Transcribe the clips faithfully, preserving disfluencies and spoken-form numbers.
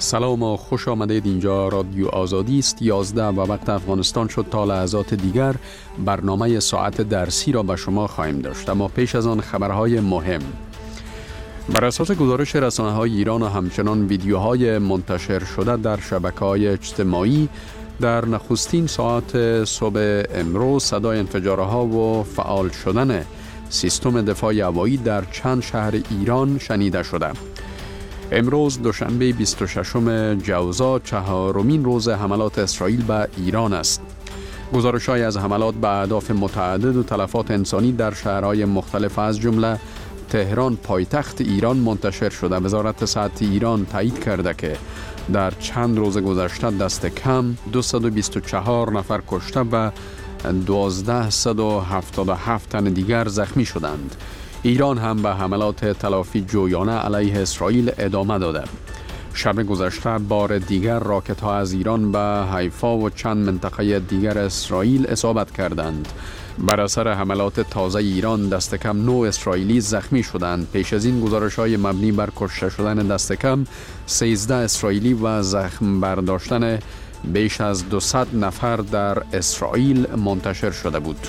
سلام و خوش آمدید. اینجا رادیو آزادی است. یازده و وقت افغانستان شد. تا لحظات دیگر برنامه ساعت درسی را به شما خواهیم داشت، اما پیش از آن خبرهای مهم. بر اساس گزارش رسانه‌های ایران و همچنان ویدیوهای منتشر شده در شبکه‌های اجتماعی، در نخستین ساعت صبح امروز صدای انفجارها و فعال شدن سیستم دفاع هوایی در چند شهر ایران شنیده شده. امروز دوشنبه بیست و ششم جوزا چهارمین روز حملات اسرائیل به ایران است. گزارش‌های از حملات به اهداف متعدد و تلفات انسانی در شهرهای مختلف از جمله تهران پایتخت ایران منتشر شده. وزارت صحت ایران تایید کرده که در چند روز گذشته دست کم دویست و بیست و چهار نفر کشته و دوازده و هفتاد و هفت تن دیگر زخمی شدند. ایران هم به حملات تلافی جویانه علیه اسرائیل ادامه داده. شب گذشته بار دیگر راکت ها از ایران به حیفا و چند منطقه دیگر اسرائیل اصابت کردند. بر اثر حملات تازه ایران دست کم نه اسرائیلی زخمی شدند. پیش از این گزارش های مبنی بر کشته شدن دست کم سیزده اسرائیلی و زخم برداشتن بیش از دویست نفر در اسرائیل منتشر شده بود.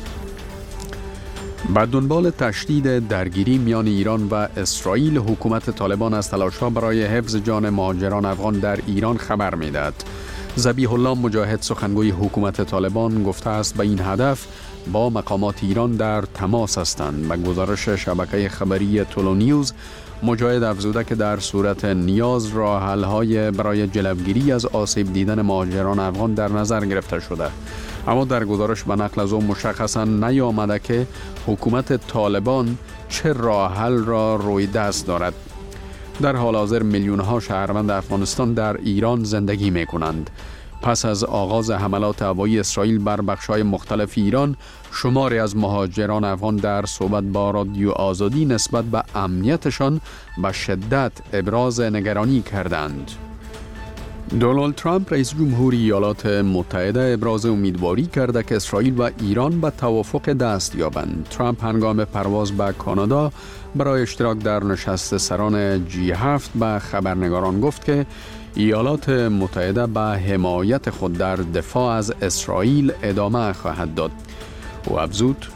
به دنبال تشدید درگیری میان ایران و اسرائیل، حکومت طالبان از تلاش‌ها برای حفظ جان مهاجران افغان در ایران خبر می‌دهد. ذبیح الله مجاهد سخنگوی حکومت طالبان گفته است به این هدف با مقامات ایران در تماس هستند. به گزارش شبکه خبری تولو نیوز، مجاهد افزوده که در صورت نیاز راه حل‌های برای جلوگیری از آسیب دیدن مهاجران افغان در نظر گرفته شده. اما در گزارش به نقل از او مشخصاً نیامده که حکومت طالبان چه راه حل را روی دست دارد. در حال حاضر میلیون ها شهروند افغانستان در ایران زندگی می کنند. پس از آغاز حملات هوایی اسرائیل بر بخش‌های مختلف ایران، شماری از مهاجران افغان در صحبت با رادیو آزادی نسبت به امنیتشان به شدت ابراز نگرانی کردند. دونالد ترامپ رئیس جمهوری ایالات متحده ابراز امیدواری کرده که اسرائیل و ایران به توافق دست یابند. ترامپ هنگام پرواز به کانادا برای اشتراک در نشست سران جی هفت به خبرنگاران گفت که ایالات متحده به حمایت خود در دفاع از اسرائیل ادامه خواهد داد. او افزود: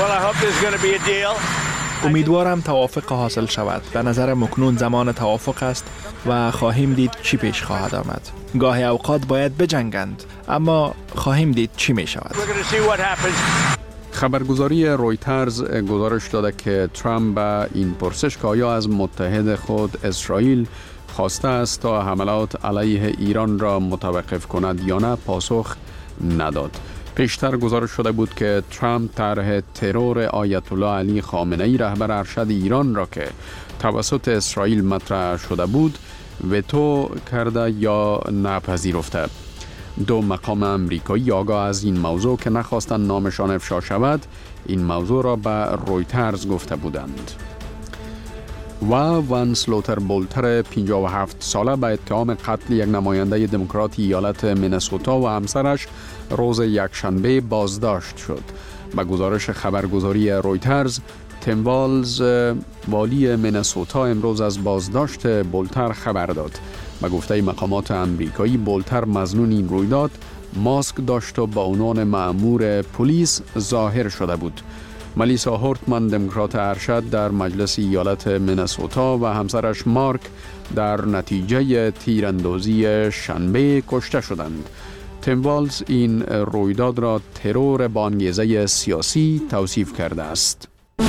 امیدوارم توافق حاصل شود. به نظر مکنون زمان توافق است و خواهیم دید چی پیش خواهد آمد. گاهی اوقات باید بجنگند، اما خواهیم دید چی می شود. خبرگزاری رویترز گزارش داده که ترامپ به این پرسش که آیا از متحد خود اسرائیل خواسته است تا حملات علیه ایران را متوقف کند یا نه پاسخ نداد. پیشتر گزارش شده بود که ترامپ طرح ترور آیت الله علی خامنه ای رهبر ارشد ایران را که توسط اسرائیل مطرح شده بود وتو کرده یا نپذیرفته. دو مقام امریکایی آگاه از این موضوع که نخواستند نامشان افشا شود، این موضوع را به رویترز گفته بودند. و وان سلوتر بولتر پنجاه و هفت ساله به اتهام قتل یک نماینده دموکرات ایالت مینسوتا و همسرش روز یکشنبه بازداشت شد. به گزارش خبرگزاری رویترز، تیم والز والی مینسوتا امروز از بازداشت بولتر خبر داد. به گفته مقامات امریکایی، بولتر مظنون این رویداد ماسک داشت و با عنوان مأمور پلیس ظاهر شده بود. ملیسا هورتمن دموکرات ارشد در مجلس ایالت مینسوتا و همسرش مارک در نتیجه تیراندازی شنبه کشته شدند. تیم والز این رویداد را ترور با انگیزه سیاسی توصیف کرده است.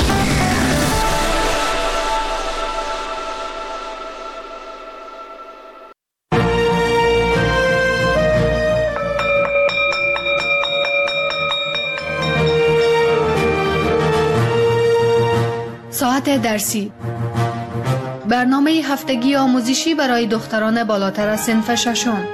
ساعت درسی، برنامه هفتگی آموزشی برای دختران بالاتر از صنف ششم.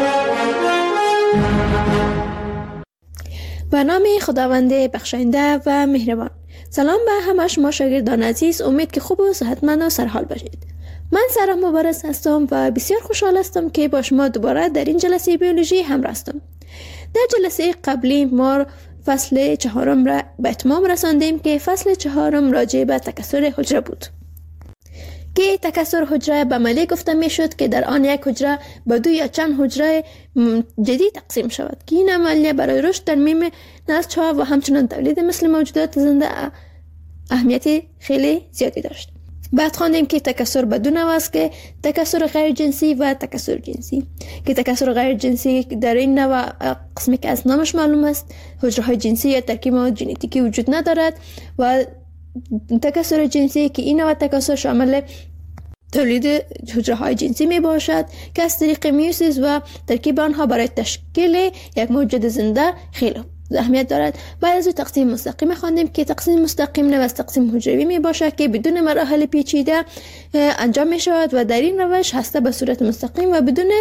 به نام خداوند بخشاینده و مهربان. سلام به همه شما شاگردان عزیز. امید که خوب و صحتمند و سرحال باشید. من سارا مبارز هستم و بسیار خوشحال هستم که با شما دوباره در این جلسه بیولوژی همراه هستم. در جلسه قبلی ما فصل چهارم را به اتمام رساندیم که فصل چهارم راجع به تکثر حجره بود. که تکثر حجره به عملی گفته می شد که در آن یک حجره به دو یا چند حجره جدید تقسیم شود که این عملیه برای رشد ترمیم نسل‌ها و همچنان تولید مثل موجودات زنده اهمیت خیلی زیادی داشت. بعد خواندیم که تکثر به دو نوع است که تکثر غیر جنسی و تکثر جنسی، که تکثر غیر جنسی در این نوع قسمی که از نامش معلوم است حجره های جنسی یا ترکیب مواد ژنتیکی وجود ندارد، و تکثر جنسی که این نوع تکثر شامل تولید حجره های جنسی می باشد که از طریق میوسیس و ترکیب آنها برای تشکیل یک موجود زنده خیلی اهمیت دارد. بعد از تقسیم مستقیم خواندیم که تقسیم مستقیم نوع از تقسیم حجروی می باشد که بدون مراحل پیچیده انجام می شود و در این روش هسته به صورت مستقیم و بدون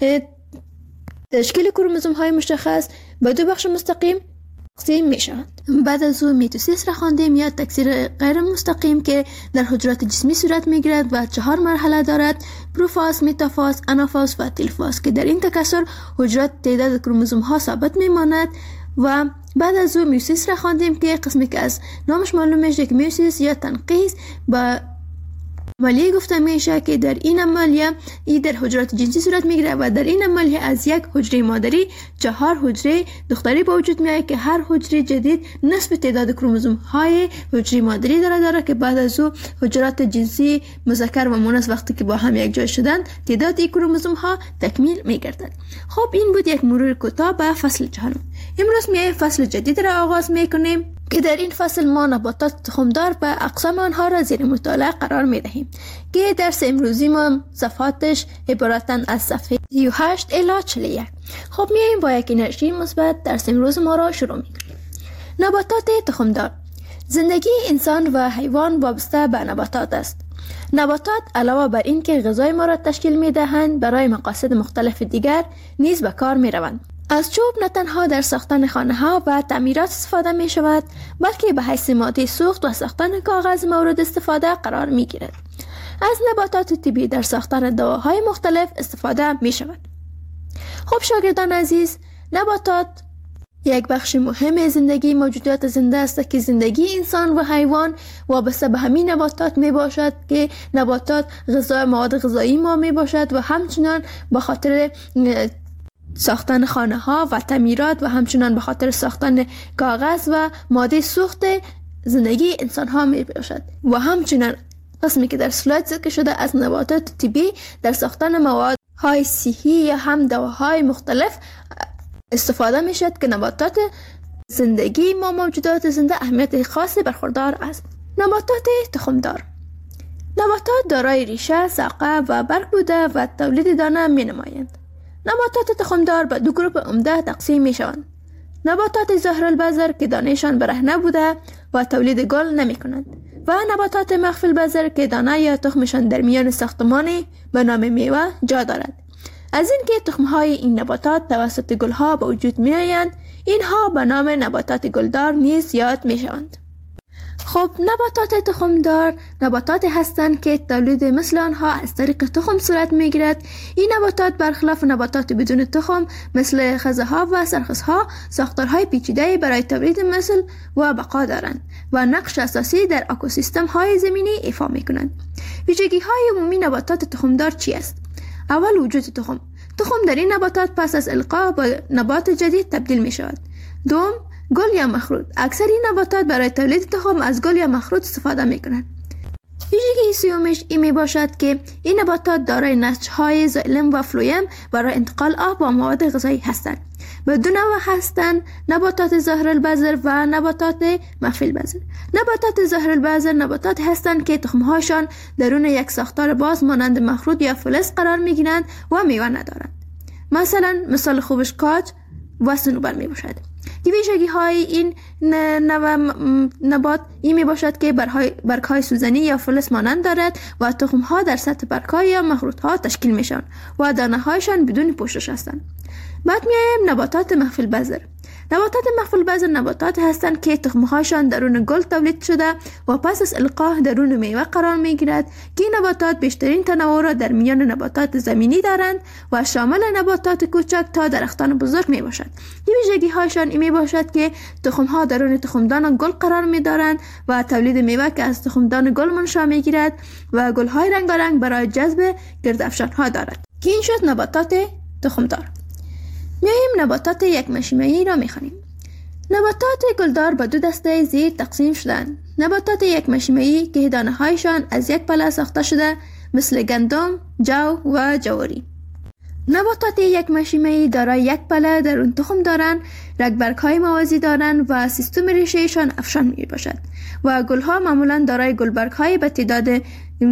تشکیل کروموزوم های مشخص به دو بخش مستقیم تقسیم می شود. بعد از او میتوسیس را خواندیم یا تکثیر غیر مستقیم که در حجرات جسمی صورت می گیرد و چهار مرحله دارد: پروفاز، متافاز، آنافاز و تلفاز، که در این تکثر حجرات تعداد کروموزوم ها ثابت می ماند. و بعد از او میوسیس را خواندیم که قسمی که از نامش معلوم میشه که میوسیس یا تنقیز با عملیه گفته میشه که در این عملیه ای در حجرات جنسی صورت میگیره و در این عملیه از یک حجره مادری چهار حجره دختری به وجود میاد که هر حجره جدید نصف تعداد کروموزوم های حجره مادری داره داره که بعد از او حجرات جنسی مذکر و مؤنث وقتی که با هم یک جای شدن تعداد این کروموزوم ها تکمیل میگردد. خب این بود یک مرور کوتاه به فصل چهارم. امروز میایم فصل جدید را آغاز میکنیم که در این فصل ما نباتات تخمدار و اقسام آنها را زیر مطالعه قرار می دهیم که درس امروزی ما صفحاتش عبارتن از صفحه سی و هشت الی چهل و یک. خب میایم با یک انرژی مثبت درس امروز ما را شروع می کنیم. نباتات تخمدار. زندگی انسان و حیوان وابسته به نباتات است. نباتات علاوه بر این که غذای ما را تشکیل می دهند برای مقاصد مختلف دیگر نیز به کار می روند. از چوب نه تنها در ساختن خانه ها و تعمیرات استفاده می شود بلکه به حیث ماده سوخت و ساختن کاغذ مورد استفاده قرار می گیرد. از نباتات طبیعی در ساختن دواهای مختلف استفاده می شود. خب شاگردان عزیز، نباتات یک بخش مهم زندگی موجودات زنده است که زندگی انسان و حیوان وابسته به همین نباتات می باشد که نباتات غذا مواد غذایی ما می باشد و همچنان به خاطر ساختن خانه ها و تعمیرات و همچنان به خاطر ساختن کاغذ و ماده سوخت زندگی انسان ها می باشد و همچنان قسمی که در سلاید ذکر شده از نباتات طبیعی در ساختن مواد های صحی یا هم دواهای مختلف استفاده می شد که نباتات زندگی ما موجودات زنده اهمیت خاصی برخوردار است. نباتات تخمدار. نباتات دارای ریشه، ساقه و برگ بوده و تولید دانه می نمایند. نباتات تخمدار به دو گروه عمده تقسیم می شوند. نباتات ظاهر البذر که دانهشان برهنه بوده و تولید گل نمی کنند و نباتات مخفی البذر که دانه یا تخمشان در میان ساختمانی به نام میوه جا دارد. از این که تخمهای این نباتات توسط گلها به وجود می آیند، اینها به نام نباتات گلدار نیز یاد می شوند. خب نباتات تخمدار نباتات هستند که تولید مثل آنها از طریق تخم صورت می گیرد. این نباتات برخلاف نباتات بدون تخم مثل خزه‌ها و سرخس‌ها ساختارهای پیچیده برای تولید مثل و بقا دارند و نقش اساسی در اکوسیستم های زمینی ایفا می کنند. ویژگی های عمومی نباتات تخمدار چی است؟ اول، وجود تخم. تخم در این نباتات پس از القا به نبات جدید تبدیل می شود. دوم، گل یا مخروط. اکثر این نباتات برای تولید تخم از گل یا مخروط استفاده می کنند. ویژگی سومش این می باشد که این نباتات دارای نسج‌های زائلم و فلویم برای انتقال آب و مواد غذایی هستند. به دو نوع هستند: نباتات ظاهر البذر و نباتات مخفی البذر. نباتات ظاهر البذر نباتات هستند که تخمهاشان درون یک ساختار باز مانند مخروط یا فلز قرار می گیرند و میوه ندارند. مثلا مثال خوبش کاج و صنوبر می باشد. ویژگی های این نوع نبات این می باشد که برگ های سوزنی یا فلز مانند دارد و تخم ها در سطح برگ های یا مخروط ها تشکیل می شوند و دانه هایشان بدون پوشش هستند. بعد می آییم نباتات مخفی البذر. نباتات مخفول بعض نباتات هستند که تخمهایشان درون گل تولید شده و پس از القاح درون میوه قرار می گیرد که این نباتات بیشترین تنوع را در میان نباتات زمینی دارند و شامل نباتات کوچک تا درختان بزرگ می باشد. ویژگی هایشان این می باشد که تخمها درون تخمدان گل قرار می دارند و تولید میوه که از تخمدان گل منشأ می گیرد و گل های رنگارنگ برای جذب گردافشان ها دارد. که این شد نباتات تخمدار. میاییم نباتات یک مشیمه‌ای را میخوانیم. نباتات گلدار به دو دسته زیر تقسیم شدند. نباتات یک مشیمه‌ای که دانه هایشان از یک پله ساخته شده مثل گندم، جو و جواری. نباتات یک مشیمه‌ای دارای یک پله درون تخم دارند، رگبرگ های موازی دارند و سیستم ریشه‌شان افشان می باشد و گل ها معمولا دارای گلبرگ های به تعداد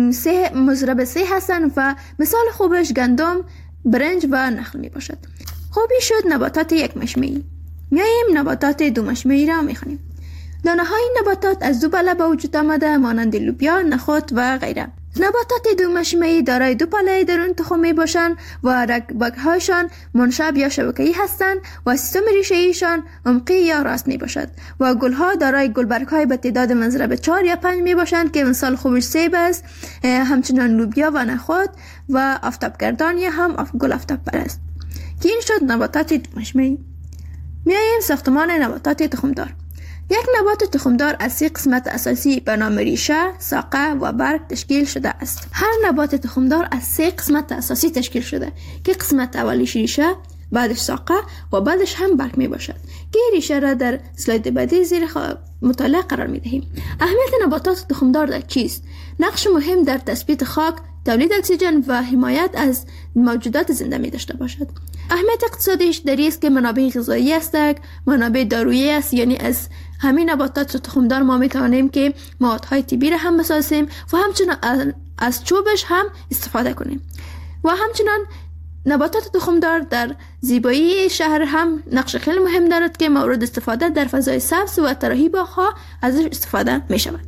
سه مضرب سه هستند و مثال خوبش گندم، برنج و نخل می باشد. خوبی شد نباتات یک مشیمه‌ای. میاییم نباتات دو مشیمه‌ای را میخوانیم. دانه های نباتات از دو پله به وجود آمده مانند لوبیا، نخود و غیره. نباتات دو مشیمه‌ای دارای دو پله درون تخم می باشند و رگبرگ هایشان منشاب یا شبکه‌ای هستند و سیستم ریشه‌ایشان عمقی یا راست می باشد و گل ها دارای گلبرگ های به تعداد مضرب چهار یا پنج می باشند که مثال خوبش سیب است، همچنان لوبیا و نخود و آفتابگردان یا هم گل آفتاببر است. که این شد نباتات دو مشیمه‌ای. میاییم ساختمان نباتات تخمدار. یک نبات تخمدار از سه قسمت اساسی به نام ریشه، ساقه و برگ تشکیل شده است. هر نبات تخمدار از سه قسمت اساسی تشکیل شده که قسمت اولیش ریشه، بعدش ساقه و بعدش هم برگ می باشد که ریشه را در اسلاید بعدی زیر مطالعه قرار می دهیم. اهمیت نباتات تخمدار در چیست؟ نقش مهم در تثبیت خاک، تولید اکسیژن و حمایت از موجودات زنده می داشته باشد. اهمیت اقتصادیش در است که منابع غذایی است، منابع دارویی است، یعنی از همین نباتات تخمدار ما می توانیم که موادهای طبی را هم بسازیم و همچنان از چوبش هم استفاده کنیم. و همچنان نباتات تخمدار در زیبایی شهر هم نقش خیلی مهم دارد که مورد استفاده در فضای سبز و طراحی باغ‌ها ازش استفاده می شود.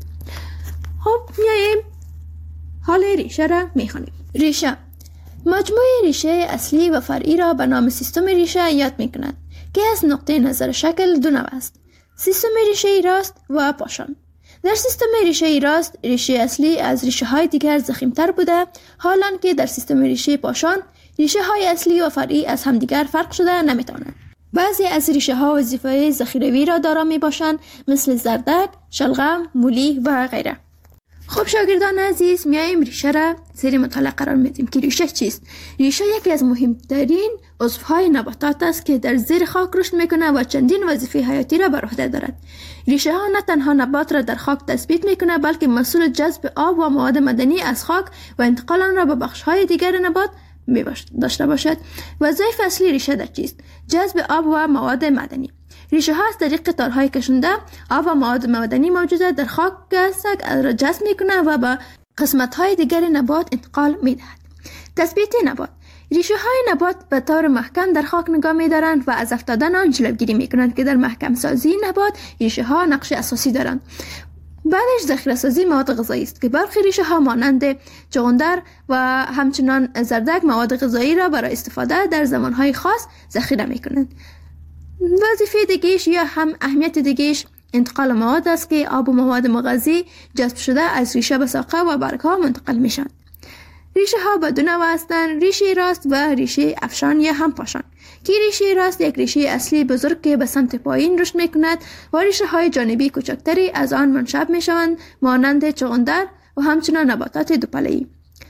خب میاییم حال ریشه را می خوانیم. ریشه مجموعه ریشه اصلی و فرعی را به نام سیستم ریشه یاد می کند که از نقطه نظر شکل دو نوع است: سیستم ریشه راست و پاشان. در سیستم ریشه راست ریشه اصلی از ریشه های دیگر ضخیم‌تر بوده، حالان که در سیستم ریشه پاشان ریشه های اصلی و فرعی از همدیگر فرق شده نمی توانند. بعضی از ریشه ها وظیفه ذخیروی را دارا می باشند مثل زردک، شلغم، مولی و غیره. خب شاگردان عزیز، میاییم ریشه را زیر مطالعه قرار میدیم که ریشه چیست؟ ریشه یکی از مهمترین عضوهای نباتات است که در زیر خاک رشد میکنه و چندین وظیفه حیاتی را بر عهده دارد. ریشه ها نه تنها نبات را در خاک تثبیت میکنه بلکه مسئول جذب آب و مواد معدنی از خاک و انتقال آن را به بخش های دیگر نبات می داشته باشد. وظایف اصلی ریشه در چیست؟ جذب آب و مواد معدنی. ریشه ها از طریق تارهای کشنده آب و مواد معدنی موجوده در خاک را جذب می کنه و به قسمت های دیگر نبات انتقال می دهد. تثبیت نبات. ریشه های نبات به طور محکم در خاک نگاه می دارند و از افتادن آن جلوگیری می کنند که در محکم سازی نبات ریشه ها نقش اساسی دارند. بعدش ذخیره سازی مواد غذایی است که برخی ریشه ها مانند چغندر و همچنان زردک مواد غذایی را برای استفاده در زمانهای خاص ذخیره می کنند. وظیفه دیگه‌اش یا هم اهمیت دیگه‌اش انتقال مواد است که آب و مواد مغذی جذب شده از ریشه به ساقه و برگ ها منتقل میشن. ریشه ها به دو نوع هستند: ریشه راست و ریشه افشان یا هم پاشان. که ریشه راست یک ریشه اصلی بزرگ که به سمت پایین رشد میکند و ریشه های جانبی کوچکتری از آن منشأ میشوند مانند چغندر و همچنان نباتات دوپله‌ای.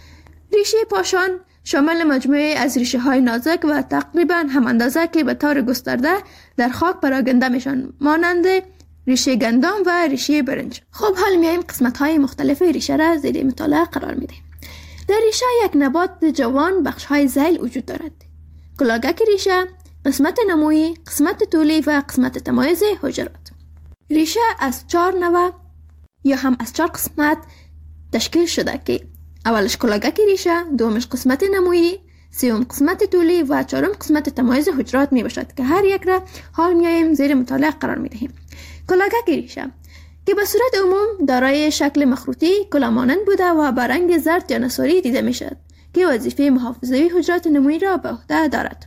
ریشه پاشان شامل مجموعه از ریشه های نازک و تقریبا هم اندازه که به طور گسترده در خاک پراگنده میشن مانند ریشه گندم و ریشه برنج. خب حال میایم قسمت های مختلف ریشه را زیر مطالعه قرار میدیم. در ریشه یک نبات جوان بخش های ذیل وجود دارد: کلاگک ریشه، قسمت نمویی، قسمت طولی و قسمت تمایز حجرات. ریشه از چهار نوع یا هم از چهار قسمت تشکیل شده که اولش کلاگک ریشه، دومش قسمت نمویی، سوم قسمت طولی و چهارم قسمت تمایز حجرات می باشد که هر یک را حال میایم زیر مطالعه قرار می دهیم. کلاگک ریشه که به صورت عموم دارای شکل مخروطی کلاه مانند بوده و به رنگ زرد یا نصاری دیده می شد که وظیفه محافظوی حجرات نمویی را به عهده دارد.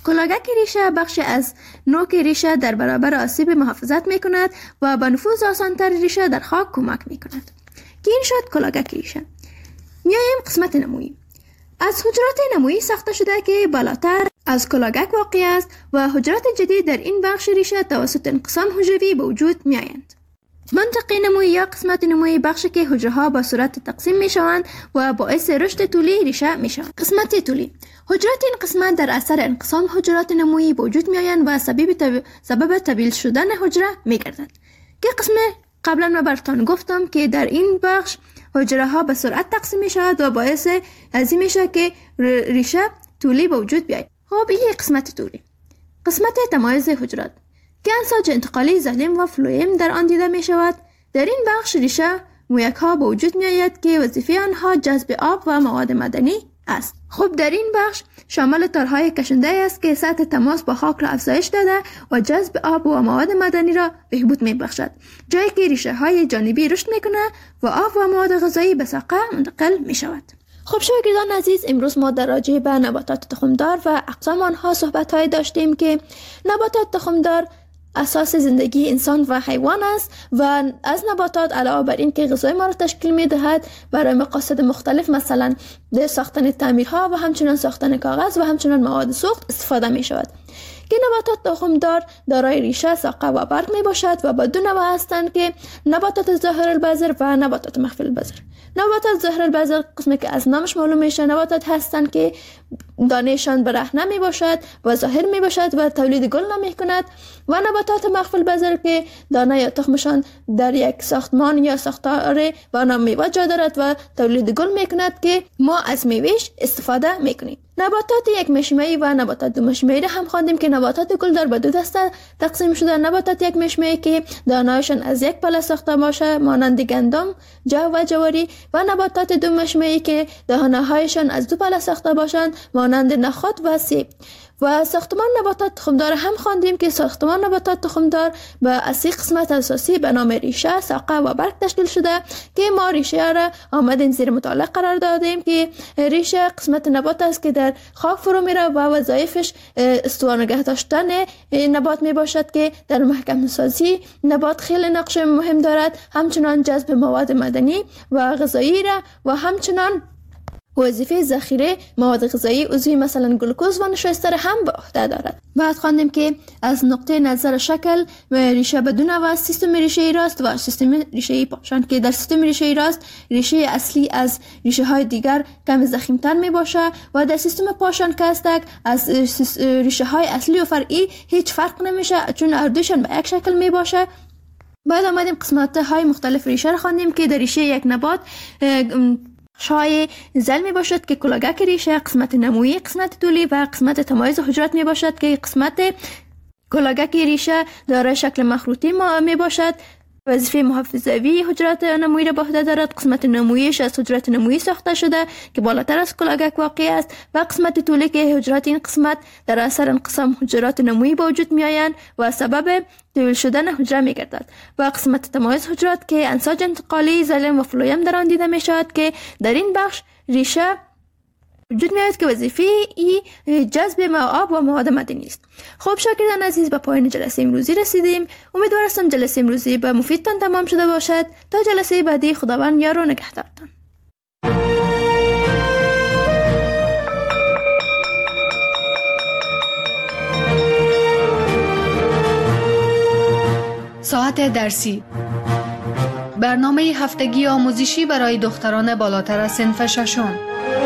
کلاگک ریشه بخش از نوک ریشه در برابر آسیب محافظت می کند و با نفوذ آسانتر ریشه در خاک کمک می کند. که این شد کلاگک ریشه. میایم قسمت نمویی. از حجرات نمویی ساخته شده که بالاتر از کلاگک واقع است و حجرات جدید در این بخش ریشه توسط انقسام حجروی به وجود می آیند. منطقه نمویی یا قسمت نمویی بخشی که حجره ها با صورت تقسیم می شوند و باعث رشد طولی ریشه می شوند. قسمت طولی. حجرات این قسمت در اثر انقسام حجرات نمویی به وجود می آیند و سبب تب... سبب تبدیل شدن حجره می گردند. که قسم قبلا ما براتون گفتم که در این بخش حجره ها به سرعت تقسیم می شود و باعث از این میشه که ریشه طولی به وجود بیاید. خب این قسمت طولی. قسمت تمایز حجرات که انساج انتقالی زلم و فلویم در آن دیده می شود. در این بخش ریشه مویک ها به وجود می آید که وظیفه آنها جذب آب و مواد مدنی است. خب در این بخش شامل تارهای کشنده است که سطح تماس با خاک را افزایش داده و جذب آب و مواد مدنی را بهبود می بخشد، جایی که ریشه های جانبی رشد می کنه و آب و مواد غذایی به ساقه منتقل می شود. خب شاگردان عزیز، امروز ما در راجع به نباتات تخمدار و اقسام آنها صحبت های داشتیم که نباتات تخمدار اساس زندگی انسان و حیوان است و از نباتات علاوه بر این که غذای ما را تشکیل می دهد برای مقاصد مختلف مثلا در ساختن تعمیرها و همچنان ساختن کاغذ و همچنان مواد سوخت استفاده می شود. که نباتات تخمدار دارای ریشه، ساقه و برگ می باشد و با دو نوع هستند که نباتات ظاهر البذر و نباتات مخفی البذر. نباتات ظاهر البذر قسمی که از نامش معلوم میشه نباتات هستند که دانهشان برهنه می باشد و ظاهر می باشد و تولید گل نمی کند و نباتات مخفی البذر که دانه یا تخمشان در یک ساختمان یا ساختار با نام میوه جا دارد و تولید گل می کند که ما از میوهش استفاده می کنیم. نباتات یک مشمعی و نباتات دو مشمعی را هم خواندیم که نباتات گلدار به دو دسته تقسیم شده. نباتات یک مشمعی که دانه‌هایشان از یک پله ساخته باشه مانند گندم، جو و جواری و نباتات دو مشمعی که دانه‌هایشان از دو پله ساخته باشند مانند نخود و سیب. و ساختمان نباتات تخمدار هم خواندیم که ساختمان نباتات تخمدار به از سه قسمت اساسی به نام ریشه، ساقه و برگ تشکیل شده که ما ریشه را آمدیم زیر مطالعه قرار دادیم که ریشه قسمت نبات است که در خاک فرو میره و وظایفش استوار نگه داشتن نبات می باشد که در محکم سازی نبات خیلی نقش مهم دارد، همچنان جذب مواد مدنی و غذایی را و همچنان وظیفه ذخیره مواد غذایی عضوی مثلا گلوکوز و نشایستر هم به عهده دارد. بعد خواندیم که از نقطه نظر شکل ریشه بدون و سیستم ریشه ای راست و سیستم ریشه ای پاشان که در سیستم ریشه ای راست ریشه اصلی از ریشه های دیگر کم ضخیم‌تر می باشه و در سیستم پاشان که است از ریشه های اصلی و فرعی هیچ فرق نمیشه چون هر دوشان به یک شکل می باشه. بعد آمدیم قسمت های مختلف ریشه را خواندیم که در ریشه یک نبات شای زل می باشد که کلاگک ریشه، قسمت نمویی، قسمت طولی و قسمت تمایز حجرات می باشد که قسمت کلاگک ریشه دارای شکل مخروطی می باشد. وظیفه محافظوی حجرات نمویی را به عهده دارد. قسمت نموییش از حجرات نمویی ساخته شده که بالاتر از کلاگک واقع است و قسمت طولی که حجرات این قسمت در اثر انقسام حجرات نمویی به وجود می آیند و سبب طویل شدن حجره می گردد. و قسمت تمایز حجرات که انساج انتقالی زلم و فلویم در آن دیده می شود که در این بخش ریشه وجود می آید که وظیفه ای جذب آب و مواد مدنی است. خب شاگردان عزیز، به پایان جلسه امروزی رسیدیم. امیدوارم جلسه امروزی به مفیدتان تمام شده باشد. تا جلسه بعدی خداوند یار و نگهدارتان. ساعت درسی، برنامه هفتگی آموزشی برای دختران بالاتر از صنف ششم.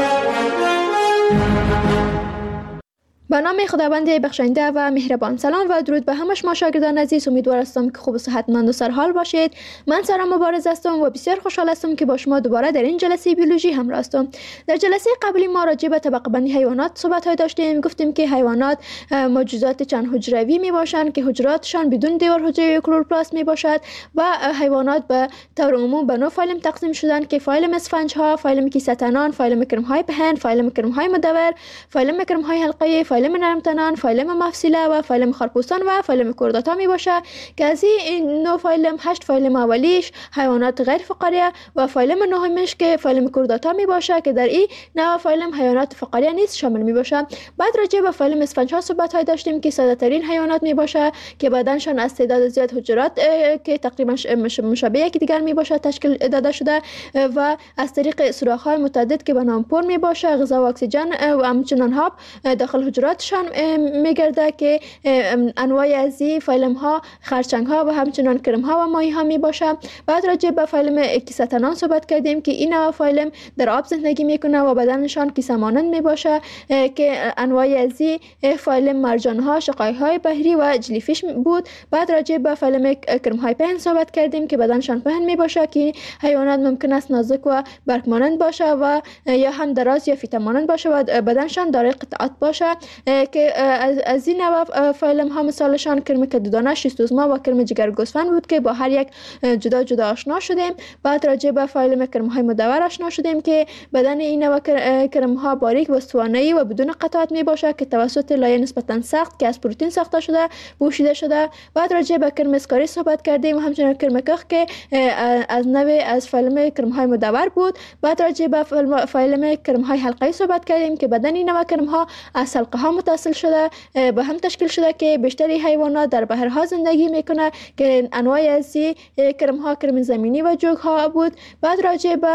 به نام خداوند بخشنده و مهربان. سلام و درود به همه شما شاگردان عزیز. امیدوار هستم که خوب و صحتمند و سرحال باشید. من سارا مبارز هستم و بسیار خوشحال هستم که با شما دوباره در این جلسه بیولوژی همراه هستم. در جلسه قبلی ما راجع به طبقه بندی حیوانات صحبت های داشتیم. گفتیم که حیوانات موجودات چند حجروی می باشند که حجراتشان بدون دیوار حجروی کلوروپلاست می باشد و حیوانات به طور عموم به نوع فایلم تقسیم شدند که فایلم اسفنج ها، فایلم کیسه تنان، فایلم کرم های پهن، فایلم کرم های مدور، فایلم کرم های حلقه‌ای، فایلم نرمتنان، فایلم مفصله و فایلم خارپوستان و فایلم کورداتا می باشه که از این نوع فایلم هشت فایلم اولیش حیوانات غیر فقاریه و فایلم نهمش که فایلم کورداتا می باشه که در این نوع فایلم حیوانات فقاریه نیست شامل می باشه. بعد راجع به فایلم اسفنج ها صحبت های داشتیم که ساده ترین حیوانات می باشه که بدنشان از تعداد زیاد حجرات که تقریبا مشابه یکی دیگر می باشه تشکیل داده شده و از طریق سوراخ های متعدد که به نام پر می باشه غذا و اکسیژن و همچنان ها داخل حجراتشان می گرده که انواع از این فایلم ها خرچنگ ها و همچنان کرم ها و ماهی ها می باشه. بعد راجع به فایلم کیسه تنان صحبت کردیم که این نوع فایلم در آب زندگی میکنه و بدنشان کیسه مانند می باشه که انواع از این فایلم مرجان ها، شقای های بحری و جلیفیش بود. بعد راجع به فایلم کرم های پهن صحبت کردیم که بدنشان پهن می باشه که حیوانات ممکن است نازک و برگ مانند باشه و یا هم دراز یا فیته مانند باشه و بدنشان دارای قطعات باشه که از این نوع فایلم ها مثالشان کرم کدودانه، شیستوزما و کرم جگر گوسفند بود که با هر یک جدا جدا آشنا شدیم. بعد راجع به فایلم کرم های مدور آشنا شدیم که بدن این نوع کرم ها باریک و استوانه‌ای و بدون قطعات می باشه که توسط لایه نسبتا سخت که از پروتئین ساخته شده پوشیده شده. بعد راجع به کرم اسکاری صحبت کردیم و همچنین کرم کخ که از نوع از فایلم کرم های مدور بود. بعد راجع به فایلم کرم های حلقه‌ای صحبت کردیم که بدن این نوع کرم ها از حلقه ها متصل شده به هم تشکیل شده که بیشتری حیوانات در بحرها زندگی میکنه که انواع از کرم ها کرم زمینی و جوگ ها بود. بعد راجع به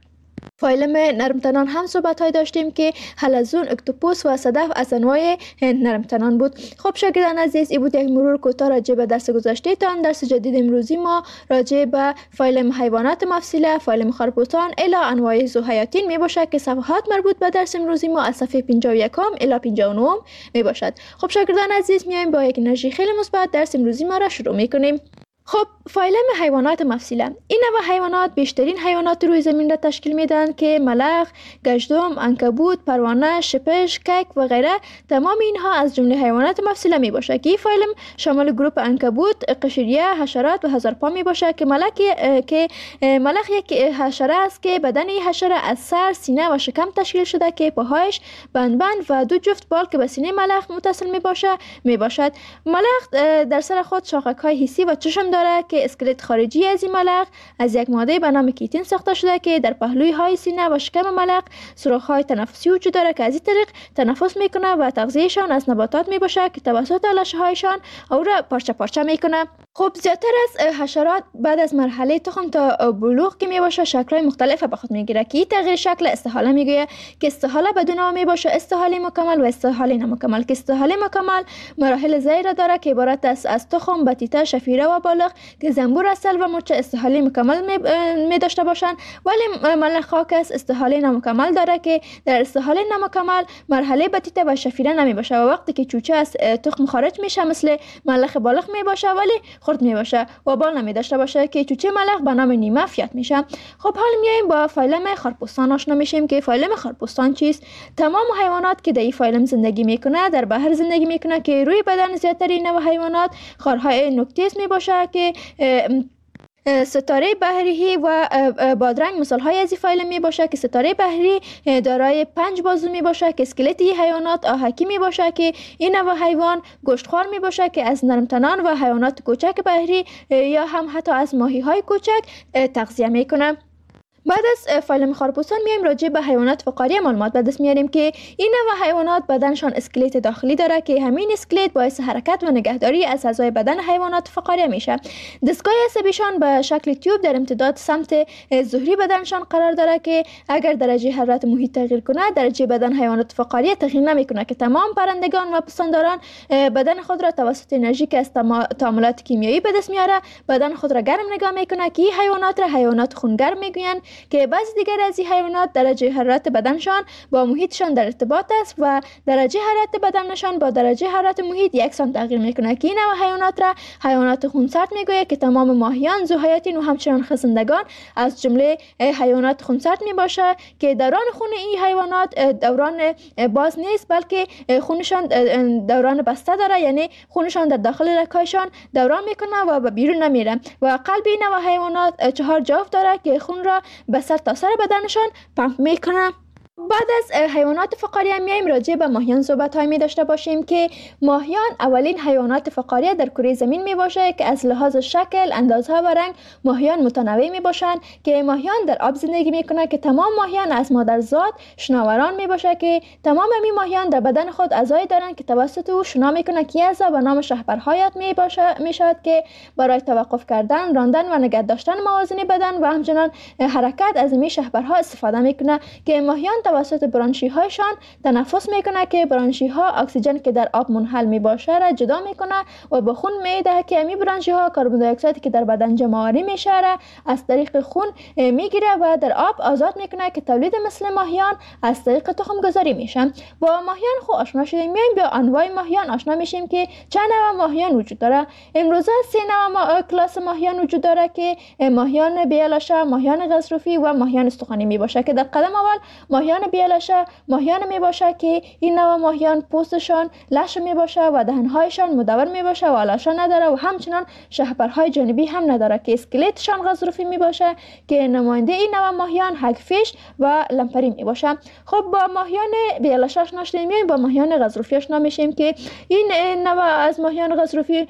فایلم نرمتنان هم صحبت های داشتیم که حلزون، اکتوپوس و صدف از انواع نرمتنان بود. خب شاگردان عزیز، این بود یک مرور کوتاه راجع به درس گذشته تان. درس جدید امروزی ما راجع به فایلم حیوانات مفصله، فایلم خارپوستان الی انواع زوحیاتین می باشد که صفحات مربوط به درس امروزی ما از صفحه پنجاه و یک الی پنجاه و نه می باشد. خب شاگردان عزیز، میایم با یک انرژی خیلی مثبت درس امروزی ما را شروع می کنیم. خب فایلم حیوانات مفصله، این نوع حیوانات بیشترین حیوانات روی زمین را تشکیل میدن که ملخ، گژدم، عنکبوت، پروانه، شپش، کک و غیره. تمام اینها از جمله حیوانات مفصله می باشه که این فایلم شامل گروپ عنکبوت، قشریه، حشرات و هزارپا می باشه که ملخ که ملخ یک حشره است که بدن این حشره از سر، سینه و شکم تشکیل شده که پاهایش بند بند و دو جفت بال که به سینه ملخ متصل می باشه می باشد. ملخ در سر خود شاخک های حسی و چشم داره که اسکلت خارجی از این ملخ از یک ماده به نام کیتین ساخته شده که در پهلوی های سینه و شکم ملخ سوراخ های تنفسی وجود داره که از این طریق تنفس میکنه و تغذیهشان از نباتات می باشه که توسط لشه هایشان او را پارچه پارچه میکنه. خب زیادتر از حشرات بعد از مرحله تخم تا بلوغ که می باشه شکل‌های مختلف به خود میگیره که این تغییر شکل استحاله میگویه که استحاله بدون نام می باشه استحاله مکمل و استحاله نامکمل که استحاله مکمل مراحل زیر داره که عبارت است از تخم، بطیطه، شفیره و بالغ که زنبور اصل و مچ استحاله مکمل می, می داشته باشند، ولی ملخ خاکس استحاله نامکمل داره که در استحاله نامکمل مرحله بطیطه و شفیره نمی باشه و وقتی که چوچه از تخم خارج میشه مثل ملخ بالغ می باشه ولی خرد می باشه و بال نمی داشته باشه که چوچه ملخ به نام نیمه فیات میشه. خب حال میایم با فایلم خارپوستان آشنا میشیم که فایلم خارپوستان چیست. تمام حیوانات که در این فایلم زندگی میکنه در بحر زندگی میکنه که روی بدن زیادتر نوع حیوانات خارهای نکتیز می باشه که ستاره بحری و بادرنگ مثال های از این فایلم می باشه که ستاره بحری دارای پنج بازو می باشه که اسکلت این حیوانات آهکی می باشه که این نوع حیوان گوشتخوار می باشه که از نرمتنان و حیوانات کوچک بحری یا هم حتی از ماهی های کوچک تغذیه می کنه. بعد از فایلم خارپوستان میایم راجع به حیوانات فقاریه معلومات به دست میاریم که این نوع حیوانات بدنشان اسکلت داخلی داره که همین اسکلت باعث حرکت و نگهداری از اعضای بدن حیوانات فقاریه میشه. دستگاه عصبیشان به شکل تیوب در امتداد سمت ظهری بدنشان قرار داره که اگر درجه حرارت محیط تغییر کنه درجه بدن حیوانات فقاریه تغییر نمیکنه که تمام پرندگان و پستانداران بدن خود را توسط انرژی که از تعاملات کیمیایی به دست میاره بدن خود را گرم نگاه میکنه که این حیوانات را حیوانات خونگرم میگوین که بعضی دیگر از این حیوانات درجه حرارت بدنشان با محیطشان در ارتباط است و درجه حرارت بدنشان با درجه حرارت محیط یکسان تغییر میکنه که این نوع حیوانات را حیوانات خونسرد میگوید که تمام ماهیان، زوحیاتین و همچنان خزندگان از جمله حیوانات خونسرد میباشه که دوران خون این حیوانات دوران باز نیست بلکه خونشان دوران بسته داره، یعنی خونشان در داخل رگ‌هایشان دوران میکنه و به بیرون نمیره و قلب این نوع حیوانات چهار جوف داره که خون را به سر تا سر بدنشان پمپ میکنه. بعد از حیوانات فقاریه میایم راجع به ماهیان صحبت های می داشته باشیم که ماهیان اولین حیوانات فقاریه در کره زمین می باشه که از لحاظ شکل، اندازها و رنگ ماهیان متنوع می باشند که ماهیان در آب زندگی می کنند که تمام ماهیان از مادرزاد شناوران می باشه که تمام می ماهیان در بدن خود اعضایی دارند که توسط او شنا می کنند که اعضا به نام شهپرهایت می باشه می شود که برای توقف کردن، راندن و نگه داشتن موازین بدن و همچنان حرکت از این شهپرها استفاده می کنند که ماهیان توسط برانشی هایشان تنفس میکنه که برانشی ها اکسیژن که در آب منحل می باشه را جدا میکنه و به خون میده که امی برانشی ها کربن دی اکساید که در بدن جمع آوری میشه را از طریق خون میگیره و در آب آزاد میکنه که تولید مثل ماهیان از طریق تخم گذاری میشه. با ماهیان خو آشنا شدیم، میایم به انواع ماهیان آشنا میشیم که چند نوع ماهیان وجود داره. امروزه سه نوع ما... کلاس ماهیان وجود داره که ماهیان بیالاشه، ماهیان غضروفی و ماهیان استخوانی می باشه که در قدم اول ماهیان بیالاشه ماهیان می باشه که این نوع ماهیان پوستشان لش می باشه و دهنهایشان مدور می باشه و آلاشه نداره و همچنان شهپرهای جانبی هم نداره که اسکلتشان غضروفی می باشه که نماینده این نوع ماهیان هگفیش و لمپری می باشه. خب با ماهیان بیالاشه آشنا شدیم، میایم با ماهیان غضروفی آشنا میشیم که این نوع از ماهیان غضروفی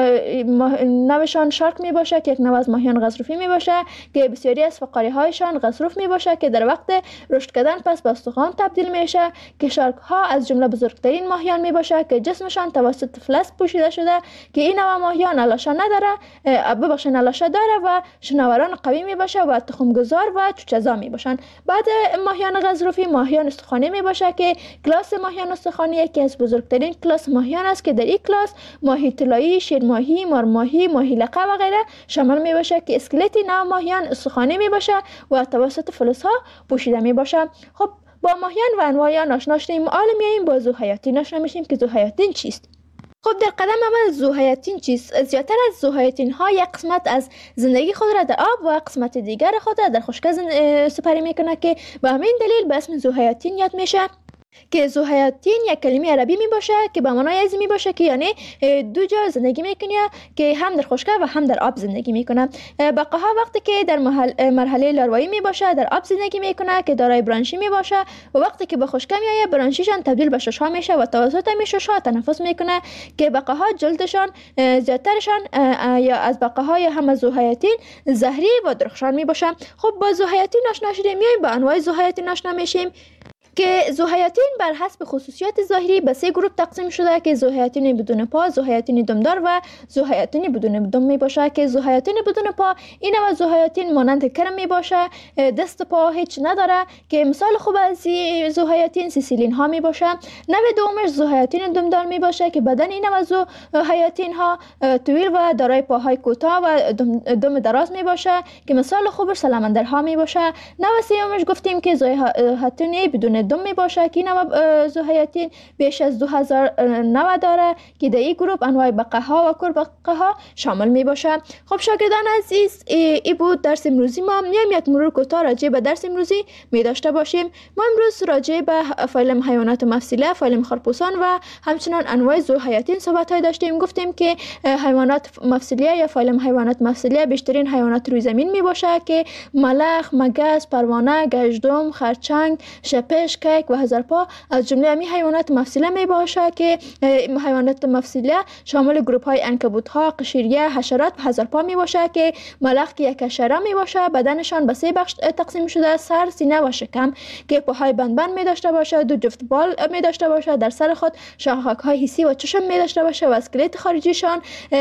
نوعشان شارک می باشه که یک نوع از ماهیان غضروفی می باشه که بسیاری از فقاری هایشان غضروف می باشه که در وقت رشد کردن پس به استخوان تبدیل میشه که شارک ها از جمله بزرگترین ماهیان می باشه که جسمشان توسط فلز پوشیده شده که این نوع ماهیان آلاشه نداره، ببخشید آلاشه داره و شناوران قوی می باشه و تخم گذار و چوچه‌زا می باشن. بعد ماهیان غضروفی ماهیان استخوانی می باشه که کلاس ماهیان استخوانی یکی از بزرگترین کلاس ماهیان است که در این کلاس ماهی طلایی، شیرماهی، مارماهی، ماهی لقه و غیره شامل می باشه که اسکلت نوع ماهیان استخوانی می باشه و توسط فلزها پوشیده می باشه. خب با ماهیان و انواع آشنا شدیم، حالا میایم با ذوحیاتین آشنا میشیم که ذوحیاتین چیست؟ خب در قدم اول ذوحیاتین چیست؟ زیادتر از ذوحیاتین ها یک قسمت از زندگی خود را در آب و قسمت دیگر خود را در خشکی سپری میکنه که به همین دلیل به اسم ذوحیاتین یاد میشه که ذوحیاتین یک کلمه عربی می باشه که به معنای ازی می باشه که یعنی دو جا زندگی میکنه که هم در خشکی و هم در آب زندگی میکنه. بقاها وقتی که در مرحله لاروایی می باشه در آب زندگی میکنه که دارای برانشی می باشه و وقتی که به خشکی میایه برانشیشان تبدیل به ششها میشه و توسط می ششها تنفس میکنه که بقاها جلدشان زیادترشان یا از بقاهای هم ذوحیاتین زهری و درخشان می باشه. خب با ذوحیاتین آشنا شدیم، میایم با انواع ذوحیاتین آشنا میشیم که ذوحیاتین بر حسب خصوصیات ظاهری به سه گروه تقسیم شده که ذوحیاتین بدون پا، ذوحیاتین دمدار و ذوحیاتین بدون دم می باشه که ذوحیاتین بدون پا این نوع ذوحیاتین مانند کرم می باشه، دست پا هیچ نداره که مثال خوب از ذوحیاتین سیسیلین ها می باشه. نوع دومش ذوحیاتین دمدار می باشه که بدن این نوع ذوحیاتین ها طویل و دارای پاهای کوتاه و دم, دم دراز می باشه که مثال خوبش سلمندرها می باشه. نوع سومش گفتیم که ذوحیاتین بدون دم می باشه که نوع ذوحیاتین بیش از دو هزار نوع داره که در این گروه انواع بقاها و کربقاها شامل می باشه. خب شاگردان عزیز، ای بود درس امروزی ما. میایم یک مرور کوتاه راجع به درس امروزی می داشته باشیم. ما امروز راجع به فایلم حیوانات مفصله، فایلم خرپوسان و همچنان انواع ذوحیاتین صحبت های داشتیم. گفتیم که حیوانات مفصله یا فایلم حیوانات مفصله بیشترین حیوانات روی زمین می باشه که ملخ، مگس، پروانه، گژدم، خرچنگ، شپش، کیک و هزارپا از جمله امی حیوانات مفصله می باشه که حیوانات مفصله شامل گروه های عنکبوت ها، قشریه، حشرات و هزارپا می باشه که ملخ که یک حشره می باشه بدنشان به سه بخش تقسیم شده: سر، سینه و شکم که پاهای بند بند می داشته باشه، دو جفت بال می داشته باشه، در سر خود شاخک های حسی و چشم می داشته باشه و اسکلت خارجیشان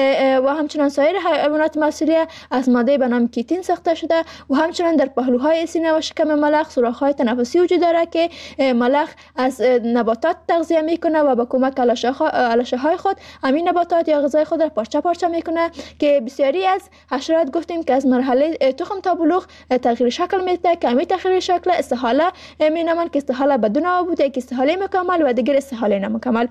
و همچنان سایر حیوانات مفصله از ماده به نام کیتین ساخته شده و همچنان در پهلوهای سینه و شکم ملخ سوراخ های تنفسی وجود داره که ملخ از نباتات تغذیه میکنه و با کمک آلاشه های خود همین نباتات یا غذای خود را پارچه پارچه میکنه که بسیاری از حشرات گفتیم که از مرحله تخم تا بلوغ تغییر شکل میده که همین تغییر شکل استحاله مینامند که استحاله بدون آب بوده، که استحاله مکمل و دیگر استحاله نامکمل.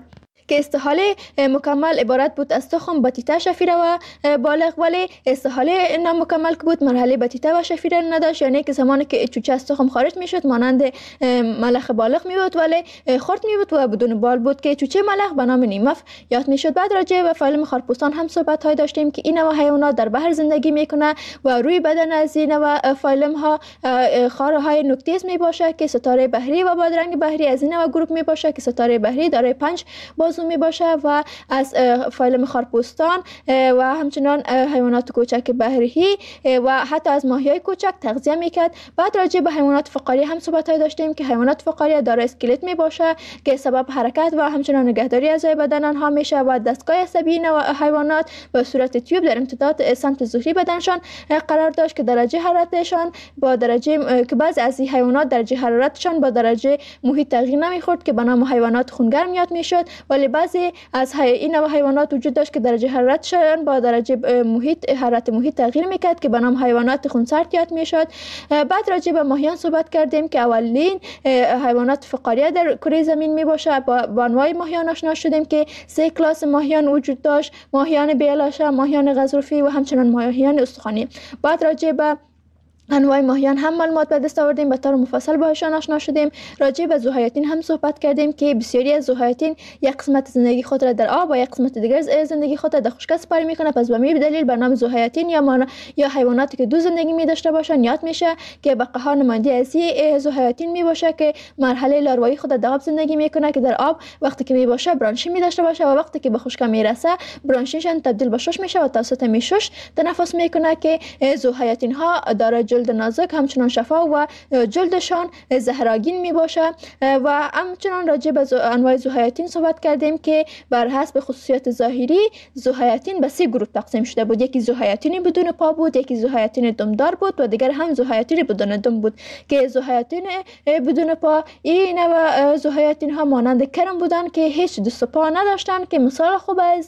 که استحاله مکمل عبارت بود از تخم، بطیطه، شفیره و بالغ، ولی استحاله نامکمل که بود مرحله بطیطه و شفیره نداشت، یعنی که زمانی که چوچه از تخم خارج میشد مانند ملخ بالغ می بود ولی خرد می بود و بدون بال بود که چوچه ملخ به نام نیمف یاد میشد. بعد راجع به فایلم خارپوستان هم صحبت های داشتیم که این نوع حیوانات در بحر زندگی میکنه و روی بدن از این نوع فایلم ها خاره های نوکتیز می باشه که ستاره بحری و بادرنگ بحری از این نوع گروه می باشه که ستاره بحری دارای پنج بازو می باشه و از فایلم خارپوستان و همچنان حیوانات کوچک بحری و حتی از ماهیای کوچک تغذیه میکرد. بعد راجع به حیوانات فقاری هم صحبت های داشتیم که حیوانات فقاری دارای اسکلت می باشه که سبب حرکت و همچنان نگهداری اعضای بدن آنها میشه و دستگاه عصبی و حیوانات به صورت تیوب در امتداد سمت ظهری بدنشان قرار داشت که درجه حرارتشان با درجه که بعضی از این حیوانات درجه حرارتشان با درجه محیط تغییر نمیخورد که به نام حیوانات خونگرم یاد میشد، ولی بعضی از این نوع حیوانات وجود داشت که درجه حرارتشان با درجه محیط حرارت محیط تغییر میکرد که به نام حیوانات خونسرد یاد میشد. بعد راجع به ماهیان صحبت کردیم که اولین حیوانات فقاریه در کره زمین می باشه. با انواع ماهیان آشنا شدیم که سه کلاس ماهیان وجود داشت: ماهیان بیلاشه، ماهیان غضروفی و همچنان ماهیان استخوانی. بعد راجع به انواع ماهیان هم معلومات به دست آوردیم، به طور مفصل باهاشان آشنا شدیم. راجع به ذوحیاتین هم صحبت کردیم که بسیاری از ذوحیاتین یک قسمت زندگی خود را در آب و یک قسمت دیگر زندگی خود را در خشکی سپری میکنه. پس به همین دلیل به نام ذوحیاتین یا مانا یا حیواناتی که دو زندگی می داشته باشن یاد میشه که بقاها نماینده از این ذوحیاتین می باشه که مرحله لاروایی خود در آب زندگی میکنه که در آب وقتی که می باشه برانشی می داشته باشه و وقتی که به خشکی میرسه برانشیشون تبدیل به شش میشه و توسط میشش تنفس میکنه که ذوحیاتین ها دارای جلد نازک همچنان شفا و جلدشان زهراگین می باشه. و همچنان راجع به انواع ذوحیاتین صحبت کردیم که بر حسب خصوصیات ظاهری ذوحیاتین به سه گروه تقسیم شده بود: یکی ذوحیاتین بدون پا بود، یکی ذوحیاتین دمدار بود و دیگر هم ذوحیاتین بدون دم بود. که ذوحیاتین بدون پا این نوع ذوحیاتین ها مانند کرم بودن که هیچ دست و پا نداشتن که مثال خوب از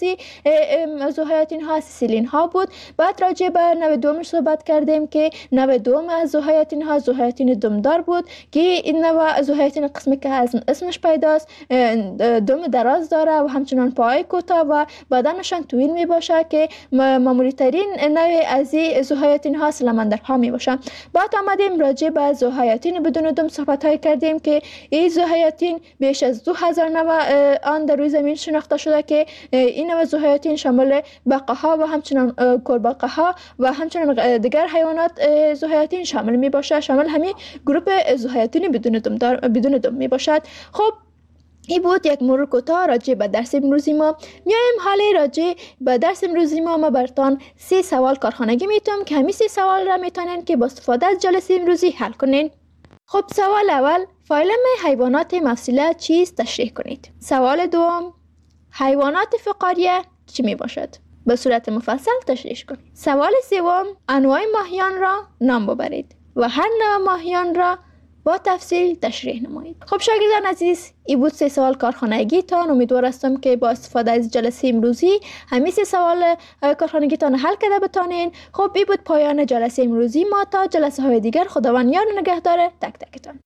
این ذوحیاتین ها سیسیلین ها بود. بعد راجع به نوع دومش صحبت کردیم که نوع دوم از ذوحیاتین ها ذوحیاتین دمدار بود که این نوع ذوحیاتین قسمی که از اسمش پیداست دم دراز داره و همچنان پای کوتاه و بدنشان طویل می باشه که معمولی ترین نوع از این ذوحیاتین ها سلمندرها می باشه. بعد آمدیم راجع به ذوحیاتین بدون دم صحبت های کردیم که این ذوحیاتین بیش از دو هزار نوع آن در روی زمین شناخته شده که این نوع ذوحیاتین شامل بقاها و همچنان کرباقها و همچنان دیگر حیوانات ذوحیاتین شامل می باشه، شامل همین گروه ذوحیاتین بدون دم دار بدون دم می باشد. خب این بود یک مرور کوتاه راجع به درس امروزی ما. میایم حالا راجع به درس امروزی ما ما براتون سه سوال کارخانگی میتونم که همین سه سوال را میتونین که با استفاده از جلسه امروزی حل کنین. خب سوال اول: فایلم حیوانات مفصله چیست تشریح کنید. سوال دوم: حیوانات فقاریه چی می باشد؟ به صورت مفصل تشریح کنید. سوال سوم: انواع ماهیان را نام ببرید و هر نوع ماهیان را با تفصیل تشریح نمایید. خب شاگردان عزیز، این بود سه سوال کارخانگی تان. امیدوار هستم که با استفاده از جلسه امروزی همین سه سوال کارخانگی تان حل کرده بتانین. خب این بود پایان جلسه امروزی ما. تا جلسه های دیگر خداوند یار و نگهدار تک تکتان.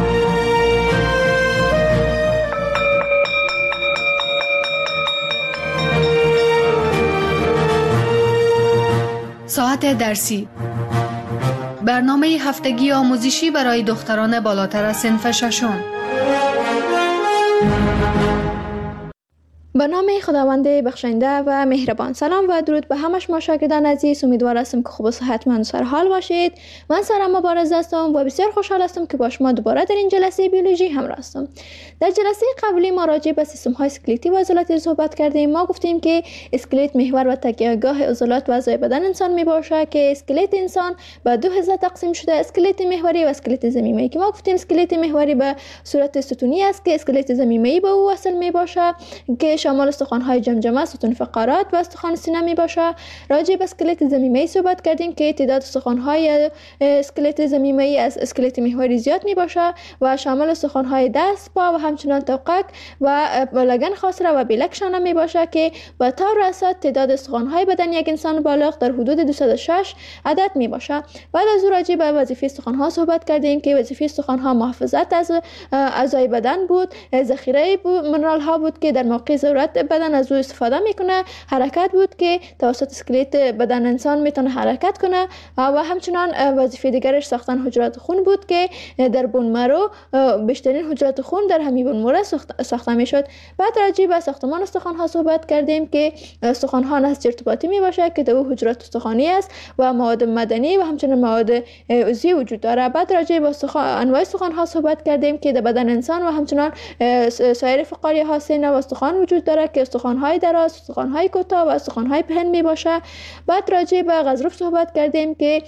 ساعت درسی، برنامه هفتگی آموزشی برای دختران بالاتر از صنف ششم. به نام خداوند بخشنده و مهربان. سلام و درود به همه شما شاگردان عزیز. امیدوار هستم که خوب و صحتمند و سرحال باشید. من سارا مبارز هستم و بسیار خوشحال هستم که با شما دوباره در این جلسه بیولوژی همراه هستم. در جلسه قبلی ما راجع به سیستم های اسکلتی و عضلاتی صحبت کردیم. ما گفتیم که اسکلت محور و تکیهگاه عضلات و اعضای بدن انسان می باشه که اسکلت انسان به دو حصه تقسیم شده: اسکلت محوری و اسکلت ضمیمه‌ای. که ما گفتیم اسکلت محوری به صورت ستونی است که اسکلت ضمیمه‌ای به او وصل می باشه که شامل استخوان‌های جمجمه، ستون فقرات و استخوان سینه می باشه. راجع به اسکلت ضمیمه‌ای صحبت کردیم که تعداد استخوان‌های اسکلت ضمیمه‌ای از اسکلت محوری زیاد می باشه و شامل استخوان‌های دست، پا و همچنان توقک و لگن خاصره و بیلک شانه می باشه که به طور اساس تعداد استخوان‌های بدن یک انسان بالغ در حدود دویست و شش عدد می باشه. بعد از او راجع به وظیفه استخوان‌ها صحبت کردیم که وظیفه استخوان‌ها محافظت از اعضای بدن بود، ذخیره منرال‌ها بود که در موقع ضرورت صورت بدن از او استفاده میکنه. حرکت بود که توسط اسکلت بدن انسان میتونه حرکت کنه و همچنان وظیفه دیگرش ساختن حجرات خون بود که در بون مرو بیشترین حجرات خون در همین بون مرو ساخته میشد. بعد راجع به ساختمان استخوان ها صحبت کردیم که استخوان ها نسج ارتباطی می باشه که در او حجرات استخوانی است و مواد مدنی و همچنین مواد عضوی وجود داره. بعد راجع به انواع استخوان ها صحبت کردیم که در بدن انسان و همچنان سایر فقاریه ها سه نوع استخوان وجود داره که استخوان های دراز، استخوان های کوتاه و استخوان های پهن می باشه. بعد راجع به غضروف صحبت کردیم که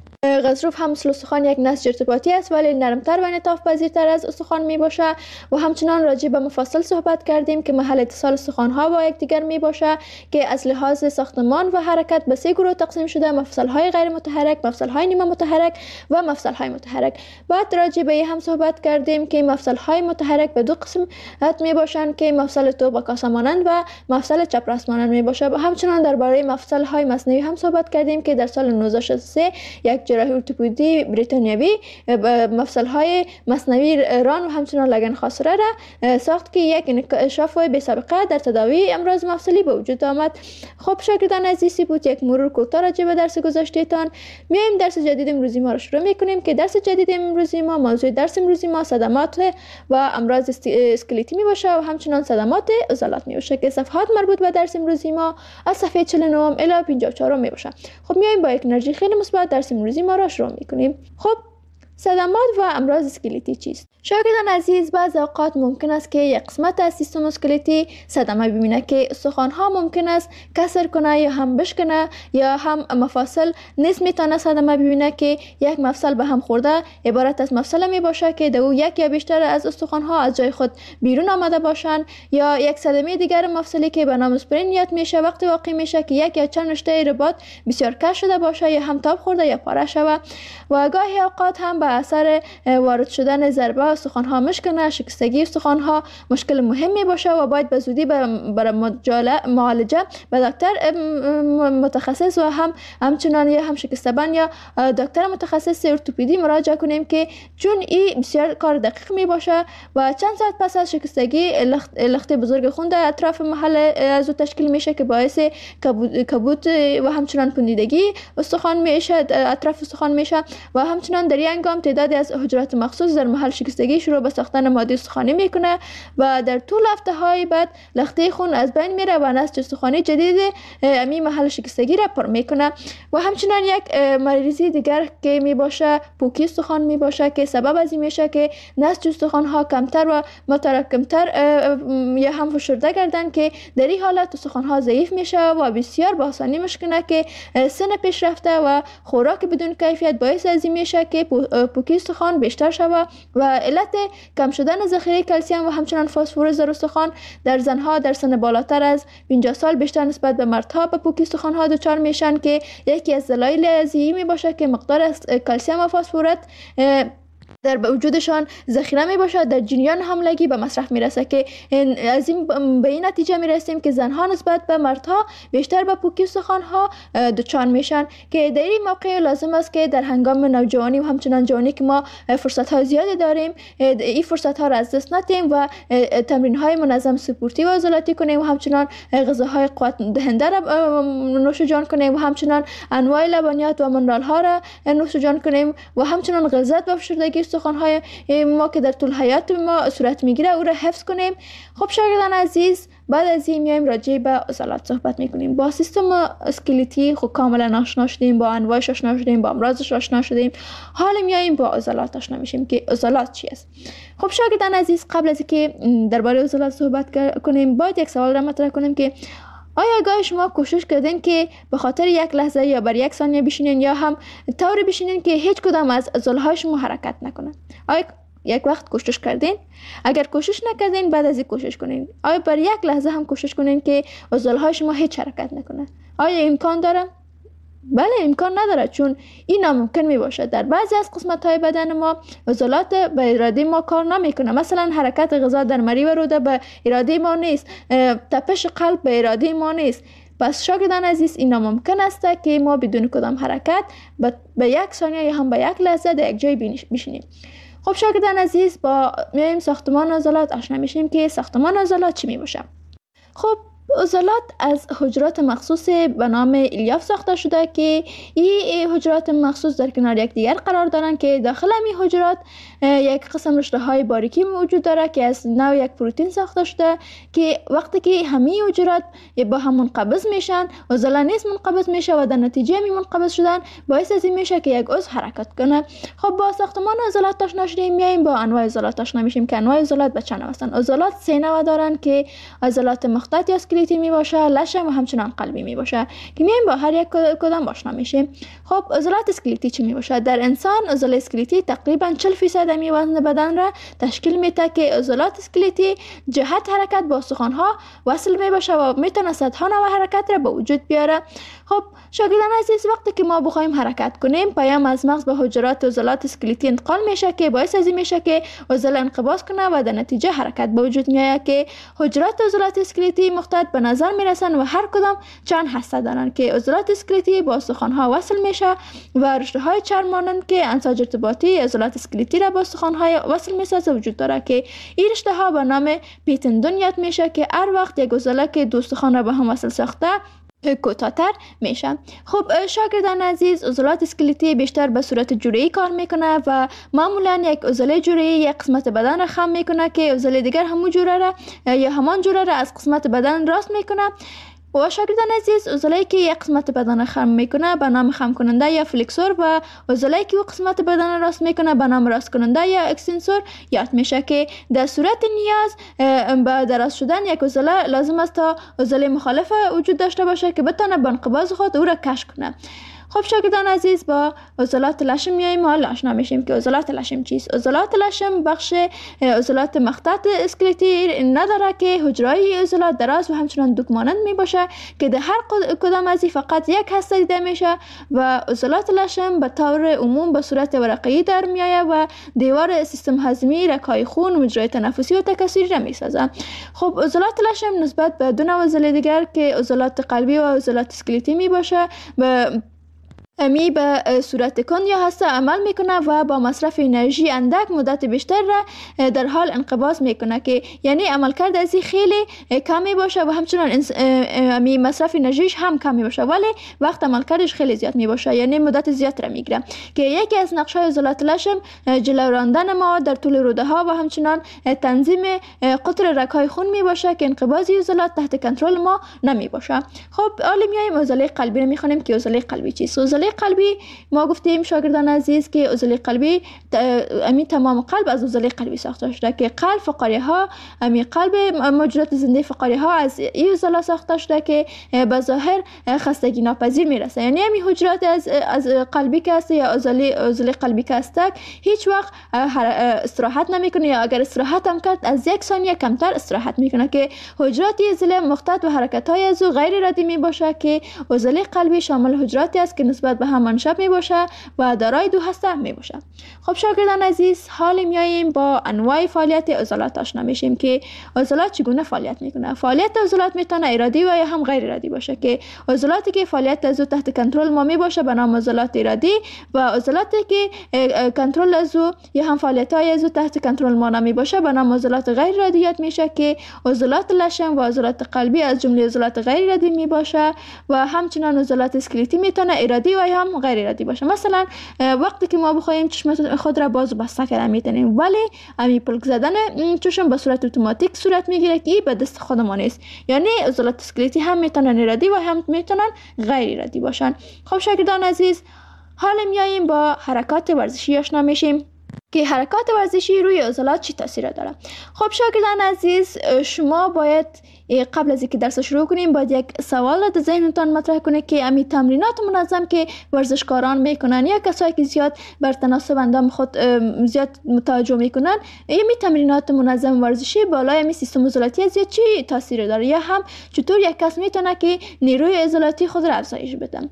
غضروف هم مثل استخوان یک نسج ارتباطی است ولی نرمتر و انعطاف پذیرتر از استخوان می باشه. و همچنان راجع به مفاصل صحبت کردیم که محل اتصال استخوان ها با یکدیگر می باشه که از لحاظ ساختمان و حرکت به سه گروه تقسیم شده: مفصل های غیر متحرک، مفصل های نیمه متحرک و مفصل های متحرک. بعد راجع به هم صحبت کردیم که مفصل های متحرک به دو قسم می باشند که مفصل توپ و کاسه مانند و مفصل چپراست مانند می باشه. و همچنان درباره مفصل های مصنوعی هم صحبت کردیم که در سال نوزده صد و شصت و سه یک جراحی ارتوپدی بریتانیایی مفصل های مصنوعی ران و همچنان لگن خاصره را ساخت که یک انکشاف بی سابقه در تداوی امراض مفصلی به وجود آمد. خب شاگردان عزیزی بود یک مرور کوتاه راجع به درس گذشتهتان. میایم درس جدید امروزی ما را شروع میکنیم که درس جدید امروزی ما موضوع درس امروزی ما صدمات و امراض اسکلتی می باشه و همچنان صدمات عضلات می باشه که صفحات مربوط به درس امروزی ما از صفحه چهل و نه الی پنجاه و چهار می باشه. خب میایم با یک انرژی خیلی مثبت درس امروزی ما را شروع میکنیم. خب صدمات و امراض اسکلتی چیست؟ شاگردان عزیز، بعض اوقات ممکن است که یک قسمت از سیستم اسکلتی صدمه ببینه که استخوان ها ممکن است کسر کنه یا هم بشکنه یا هم مفاصل نیز میتونه صدمه ببینه که یک مفصل به هم خورده عبارت از مفصل می باشه که در او یک یا بیشتر از استخوان ها از جای خود بیرون آمده باشند، یا یک صدمه دیگر مفصلی که به نام اسپرینیات میشه وقتی واقع میشه که یک یا چند رشته رباط بسیار کش شده باشه یا هم تاب خورده یا پاره شوه. و گاهی اوقات هم به اثر وارد شدن ضربه استخوان ها مشکنه، شکستگی استخوان ها مشکل مهمی باشه و باید به زودی برای معالجه به دکتر متخصص و هم همچنان یا هم شکستبان یا دکتر متخصص ارتوپدی مراجعه کنیم که چون این بسیار کار دقیق می باشه و چند ساعت پس از شکستگی لخت, لخت بزرگ خون در اطراف محل از تشکیل میشه که باعث کبوت و همچنان پوندیدگی استخوان میشه، اطراف استخوان میشه و همچنان در این هنگام تعدادی از حجرات مخصوص در محل شکستگی شروع به ساختن ماده استخوانی میکنه و در طول هفته های بعد لخته خون از بین میره و نسج استخوانی جدید امی محل شکستگی را پر میکنه. و همچنان یک مریضی دیگر که می باشه پوکی استخوان می باشه که سبب از این میشه که نسج استخوان ها کمتر و متراکمتر یا هم فشرده گردن که در این حالت استخوان ها ضعیف میشه و بسیار با آسانی مشکنه که سن پیش رفته و خوراک بدون کیفیت باعث از این میشه که پوکی استخوان بیشتر شوه و علت کم شدن ذخیره کلسیم و همچنان فسفر در استخوان در زنها در سن بالاتر از پنجاه سال بیشتر نسبت به مردها به پوکی استخوان ها دچار میشن که یکی از دلایل از این می باشه که مقدار کلسیم و فسفر در وجودشان ذخیره می باشد در جریان حملگی به مصرف می رسه که از این به این نتیجه می رسیم که زنها نسبت به مردها بیشتر به پوکی استخوان ها دچار میشن که در این موقع لازم است که در هنگام نوجوانی و همچنان جوانی که ما فرصت های زیادی داریم این فرصت ها را از دست ندیم و تمرین های منظم سپورتی و عضلاتی کنیم و همچنان غذاهای قوت دهنده را نوش جان کنیم و همچنان انواع لبنیات و منرال ها را نوش جان کنیم و همچنان غلظت و فشردگی استخوان های ما که در طول حیات ما صورت میگیره او را حفظ کنیم. خب شاگردان عزیز، بعد از این میایم راجع به عضلات صحبت میکنیم. با سیستم اسکلتی خب کاملا آشنا شدیم، با انواعش آشنا شدیم، با امراضش آشنا شدیم. حالا میایم با عضلات آشنا میشیم که عضلات چی است. خب شاگردان عزیز، قبل از اینکه درباره عضلات صحبت کنیم باید یک سوال را مطرح کنیم که آیا گاهی شما کوشش کردین که به خاطر یک لحظه یا بر یک ثانیه بشینین یا هم طوری بشینین که هیچ کدام از عضله‌های شما حرکت نکنه؟ آیا یک وقت کوشش کردین؟ اگر کوشش نکردین بعد از این کوشش کنین. آیا بر یک لحظه هم کوشش کنین که عضله‌های شما هیچ حرکت نکنه؟ آیا امکان داره؟ بله امکان نداره، چون این ناممکن می باشه. در بعضی از قسمت های بدن ما عضلات به اراده ما کار نمیکنه. مثلا حرکت غذا در مری و روده به اراده ما نیست، تپش قلب به اراده ما نیست. پس شاگردان عزیز این ناممکن است که ما بدون کدام حرکت به یک ثانیه یا هم به یک لحظه در یک جای بشینیم. خب شاگردان عزیز، با میایم ساختمان عضلات آشنا میشیم که ساختمان عضلات چی می باشه. خب عضلات از حجرات مخصوص به نام الیاف ساخته شده که این حجرات مخصوص در کنار یکدیگر قرار دارند که داخل این حجرات یک قسم رشته های باریکی موجود داره که از نوع یک پروتئین ساخته شده که وقتی که همه حجرات با هم منقبض میشن، عضله نیز منقبض میشه و در نتیجه می منقبض شدن باعث از این میشه که یک عضو حرکت کنه. خب با ساختمان عضلات آشنا شدیم، میایم با انواع عضلات آشنا میشیم که انواع عضلات به چند نوع هستند. عضلات سه نوع دارن که عضلات مخطط یا اسکلتی می باشه، لشم و همچنان قلبی می باشه که میایم با هر یک کدام آشنا میشیم. خب عضلات اسکلتی چی می باشه؟ در انسان عضله اسکلتی تقریبا چهل درصد می وزن بدن را تشکیل میده که عضلات اسکلتی جهت حرکت با استخوان ها وصل می باشه و میتونه صدها نوع حرکت را به وجود بیاره. خب شاگردان عزیز، وقتی که ما بخوایم حرکت کنیم، پیام از مغز به حجرات عضلات اسکلتی انتقال میشه که باعث از این میشه که عضله انقباض کنه و در نتیجه حرکت به وجود میاد که حجرات عضلات اسکلتی مخطط به نظر میرسن و هر کدام چند هسته دارن که عضلات اسکلتی با استخوان ها وصل میشه و رشته های چرم مانند که انساج ارتباطی عضلات اسکلتی را با استخوان های وصل میسازه وجود داره که این رشته ها به نام پیتندون یاد میشه که هر وقت یک عضله که دو استخوان را به هم وصل ساخته کوتاه‌تر میشه. خب شاگردان عزیز، عضلات اسکلتی بیشتر به صورت جوری کار میکنه و معمولا یک عضله جوری یک قسمت بدن را خم میکنه که عضله دیگر همون جوره را یا همان جوره را از قسمت بدن راست میکنه. و شاگردان عزیز، عضله‌ای که یک قسمت بدن خم میکنه به نام خم کننده یا فلکسور و عضله‌ای که قسمت بدن راست میکنه به نام راست کننده یا اکستنسور یاد میشه که در صورت نیاز به دراز شدن یک عضله لازم است تا عضله مخالف وجود داشته باشه که بتونه به انقباض خود او را کش کنه. خب شاگردان عزیز، با عضلات لشم میایم حالا آشنا میشیم که عضلات لشم چیست. عضلات لشم بخش عضلات مخطط اسکلتی نداره که حجرهای عضلات دراز و همچنان دوک مانند می باشه که در هر کدام از این فقط یک هسته دیده میشه و عضلات لشم به طور عموم به صورت ورقه‌ای در میآید و دیوار سیستم هضمی، رگ‌های خون، مجرای تنفسی و تکثری را میسازه. خب عضلات لشم نسبت به دو نوع عضله دیگر که عضلات قلبی و عضلات اسکلتی می باشه به امی به صورت کند یا هسته عمل میکنه و با مصرف انرژی اندک مدت بیشتر را در حال انقباض میکنه که یعنی عملکرد از این خیلی کمی باشه و همچنان امی مصرف انرژیش هم کمی باشه ولی وقت عملکردش خیلی زیاد می باشه، یعنی مدت زیاد را میگیره که یکی از نقشه‌های عضلات لشم جلو راندن مواد در طول روده ها و همچنان تنظیم قطر رگ‌های خون می باشه که انقباض عضلات تحت کنترل ما نمی باشه. خب حالا میایم عضله قلبی رو میخونیم که عضله قلبی چیست. عضله قلبی ما گفتیم شاگردان عزیز که عضله قلبی امی تمام قلب از عضله قلبی ساخته شده که قلب فقاریه ها امی قلب موجودات زنده فقاریه ها از این عضله ساخته شده که به ظاهر خستگی ناپذیر میرسه، یعنی امی حجرات از از قلبی که است یا عضله عضله قلبی که است هیچ وقت استراحت نمیکنه یا اگر استراحت هم کرد از یک ثانیه کمتر استراحت میکنه که حجرات عضله مخطط و حرکت های از او غیر ردی می باشه که عضله قلبی شامل حجراتی است که نسبت به هم منشب می باشه و دارای دو هسته می باشه. خب شاگردان عزیز، حال میاییم با انواع فعالیت عضلات آشنا میشیم که عضلات چگونه فعالیت میکنه. فعالیت عضلات میتونه ارادی و یا هم غیر ارادی باشه که عضلاتی که فعالیت از او تحت کنترل ما می باشه به نام عضلات ارادی و عضلاتی که کنترل از او یا هم فعالیت های از او تحت کنترل ما نمی باشه به نام عضلات غیر ارادیات میشه که عضلات لشم و عضلات قلبی از جمله عضلات غیر ارادی می باشه و همچنان عضلات اسکلتی میتونه ارادی و یا هم غیر ارادی باشه. مثلا وقتی که ما بخوایم چشم خود را باز و بسته کردن میتونیم ولی امی پلک زدن چشم به صورت اتوماتیک صورت میگیره که به دست خود ما نیست، یعنی عضلات اسکلتی هم میتونن ارادی و هم میتونن غیر ارادی باشن. خب شاگردان عزیز، حالا میاییم با حرکات ورزشی آشنا میشیم که حرکات ورزشی روی عضلات چی تاثیر داره. خب شاگردان عزیز، شما باید قبل از اینکه درس شروع کنیم باید یک سوال در ذهنتان مطرح کنید که امی تمرینات منظم که ورزشکاران میکنن یا کسایی که زیاد بر تناسب اندام خود زیاد متوجه میکنن، امی تمرینات منظم ورزشی بالای امی سیستم عضلاتی زیاد چی تاثیر داره یا هم چطور یک کس میتونه که نیروی عضلاتی خود را افزایش بده.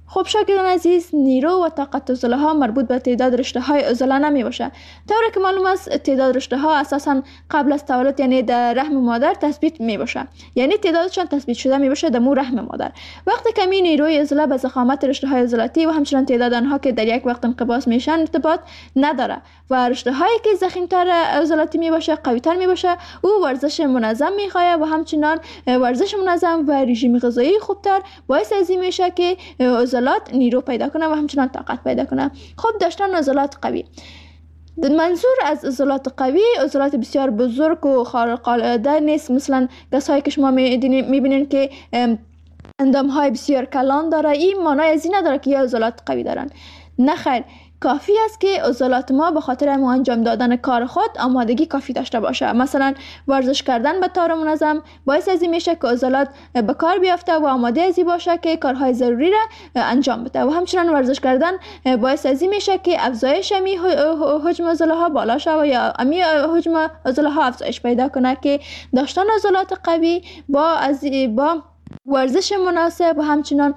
خب شاگردان عزیز، نیرو و طاقت عضله ها مربوط به تعداد رشته های عضله نمی باشه. طوری که معلوم است تعداد رشته ها اساسا قبل از تولد یعنی در رحم مادر تثبیت می باشه، یعنی تعدادشان تثبیت شده می باشه در مو رحم مادر. وقتی که می نیروی عضله به ضخامت رشته های عضلاتی و همچنین تعداد آنها که در یک وقت انقباض میشن ارتباط نداره و رشته هایی که ضخیم‌تر عضلاتی می باشه قوی تر می باشه، او ورزش منظم می خواهد و همچنین ورزش منظم و رژیم غذایی خوبتر باعث از این میشه که عضلات نیرو پیدا کنه و همچنان طاقت پیدا کنه. خب داشتن عضلات قوی، منظور از عضلات قوی عضلات بسیار بزرگ و خارق العاده نیست، مثلا کسایی که شما میبینین که اندام های بسیار کلان داره، این معنای از این نداره که عضلات قوی دارن. نه خیر، کافی است که عضلات ما به خاطر انجام دادن کار خود آمادگی کافی داشته باشه. مثلا ورزش کردن به طور منظم باعث از این میشه که عضلات به کار بیافته و آماده از این باشه که کارهای ضروری را انجام بده و همچنین ورزش کردن باعث از این میشه که افزایش امی حجم عضله ها بالا شود یا امی حجم عضله ها افزایش پیدا کنه که داشتن عضلات قوی با از با ورزش مناسب و همچنین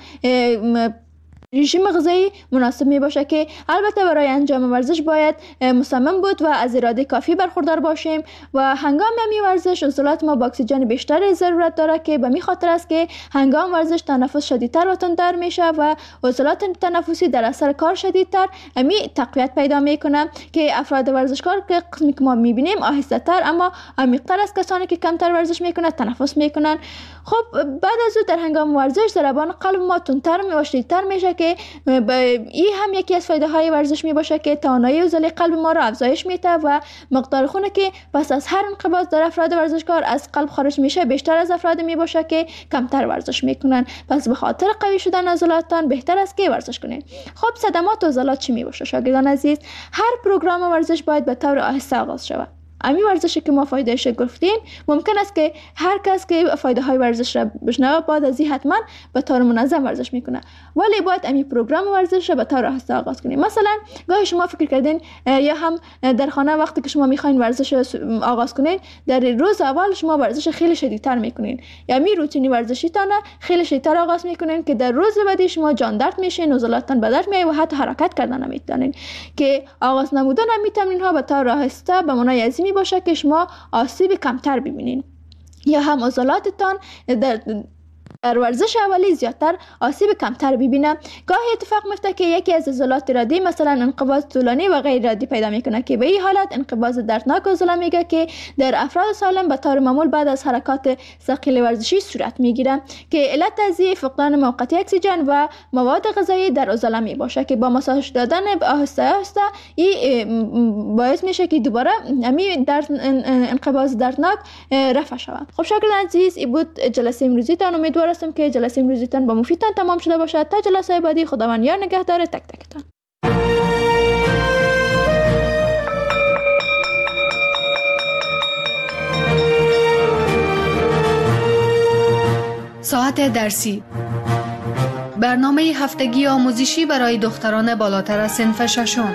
رژیم غذایی مناسب می باشه که البته برای انجام ورزش باید مصمم بود و از اراده کافی برخوردار باشیم و هنگام می ورزش عضلات ما با اکسیژن بیشتر ضرورت داره که به می خاطر است که هنگام ورزش تنفس شدیدتر و تندتر میشه و عضلات تنفسی در اثر کار شدیدتر امی تقویت پیدا میکنه که افراد ورزشکار که قسمی که ما میبینیم آهسته تر اما عمیق‌تر از کسانی که کمتر ورزش میکنن تنفس میکنن. خب بعد از او در هنگام ورزش ضربان قلب ما تندتر و شدیدتر میشه که این هم یکی از فایده های ورزش می باشه که توانایی عضله قلب ما را افزایش میده و مقدار خون که پس از هر انقباض در افراد ورزشکار از قلب خارج میشه بیشتر از افراد می باشه که کمتر ورزش میکنن. پس به خاطر قوی شدن عضلاتتان بهتر است که ورزش کنین. خب صدمات عضلات چی می باشه شاگردان عزیز؟ هر پروگرام ورزش باید به طور آهسته آغاز شود. امی ورزشی که ما فایدهش گفتیم ممکن است که هر کس که فایده های ورزش را بشنوه بعد از این حتما به طور منظم ورزش میکنه، ولی باید امی پروگرام ورزش را به طور آهسته آغاز کنیم. مثلا گاهی شما فکر کردین یا هم در خانه وقتی که شما میخواین ورزش آغاز کنین در روز اول شما ورزش خیلی شدیدتر میکنین یا می روتینی ورزشی تانه خیلی شدیدتر آغاز میکنین که در روز بعدی شما جان درد میشین، عضلاتتان به درد میای و حتی حرکت کردن نمیتونین. که آغاز نمودن امی تمرین ها به طور آهسته به معنای از باشه که شما آسیب کمتر ببینین یا هم عضلاتتان در در ورزش اولی زیادتر آسیب کمتر ببینه. گاهی اتفاق میفته که یکی از عضلات ارادی مثلا انقباض طولانی و غیر ارادی پیدا میکنه که به این حالت انقباض دردناک عضله میگه که در افراد سالم به طور معمول بعد از حرکات ثقیل ورزشی صورت میگیره که علت از فقدان موقتی اکسیژن و مواد غذایی در عضله می باشه که با ماساژ دادن آهسته آهسته این باعث میشه که دوباره همین درد انقباض دردناک رفع شود. خب شاگردان عزیز، این بود جلسه امروزی تان. امیدوارم که جلسه امروزیتان با مفیدتان تمام شده باشد. تا جلسه بعدی خداوند یار نگهدار تک تکتان. ساعت درسی، برنامه هفتگی آموزشی برای دختران بالاتر از صنف ششم.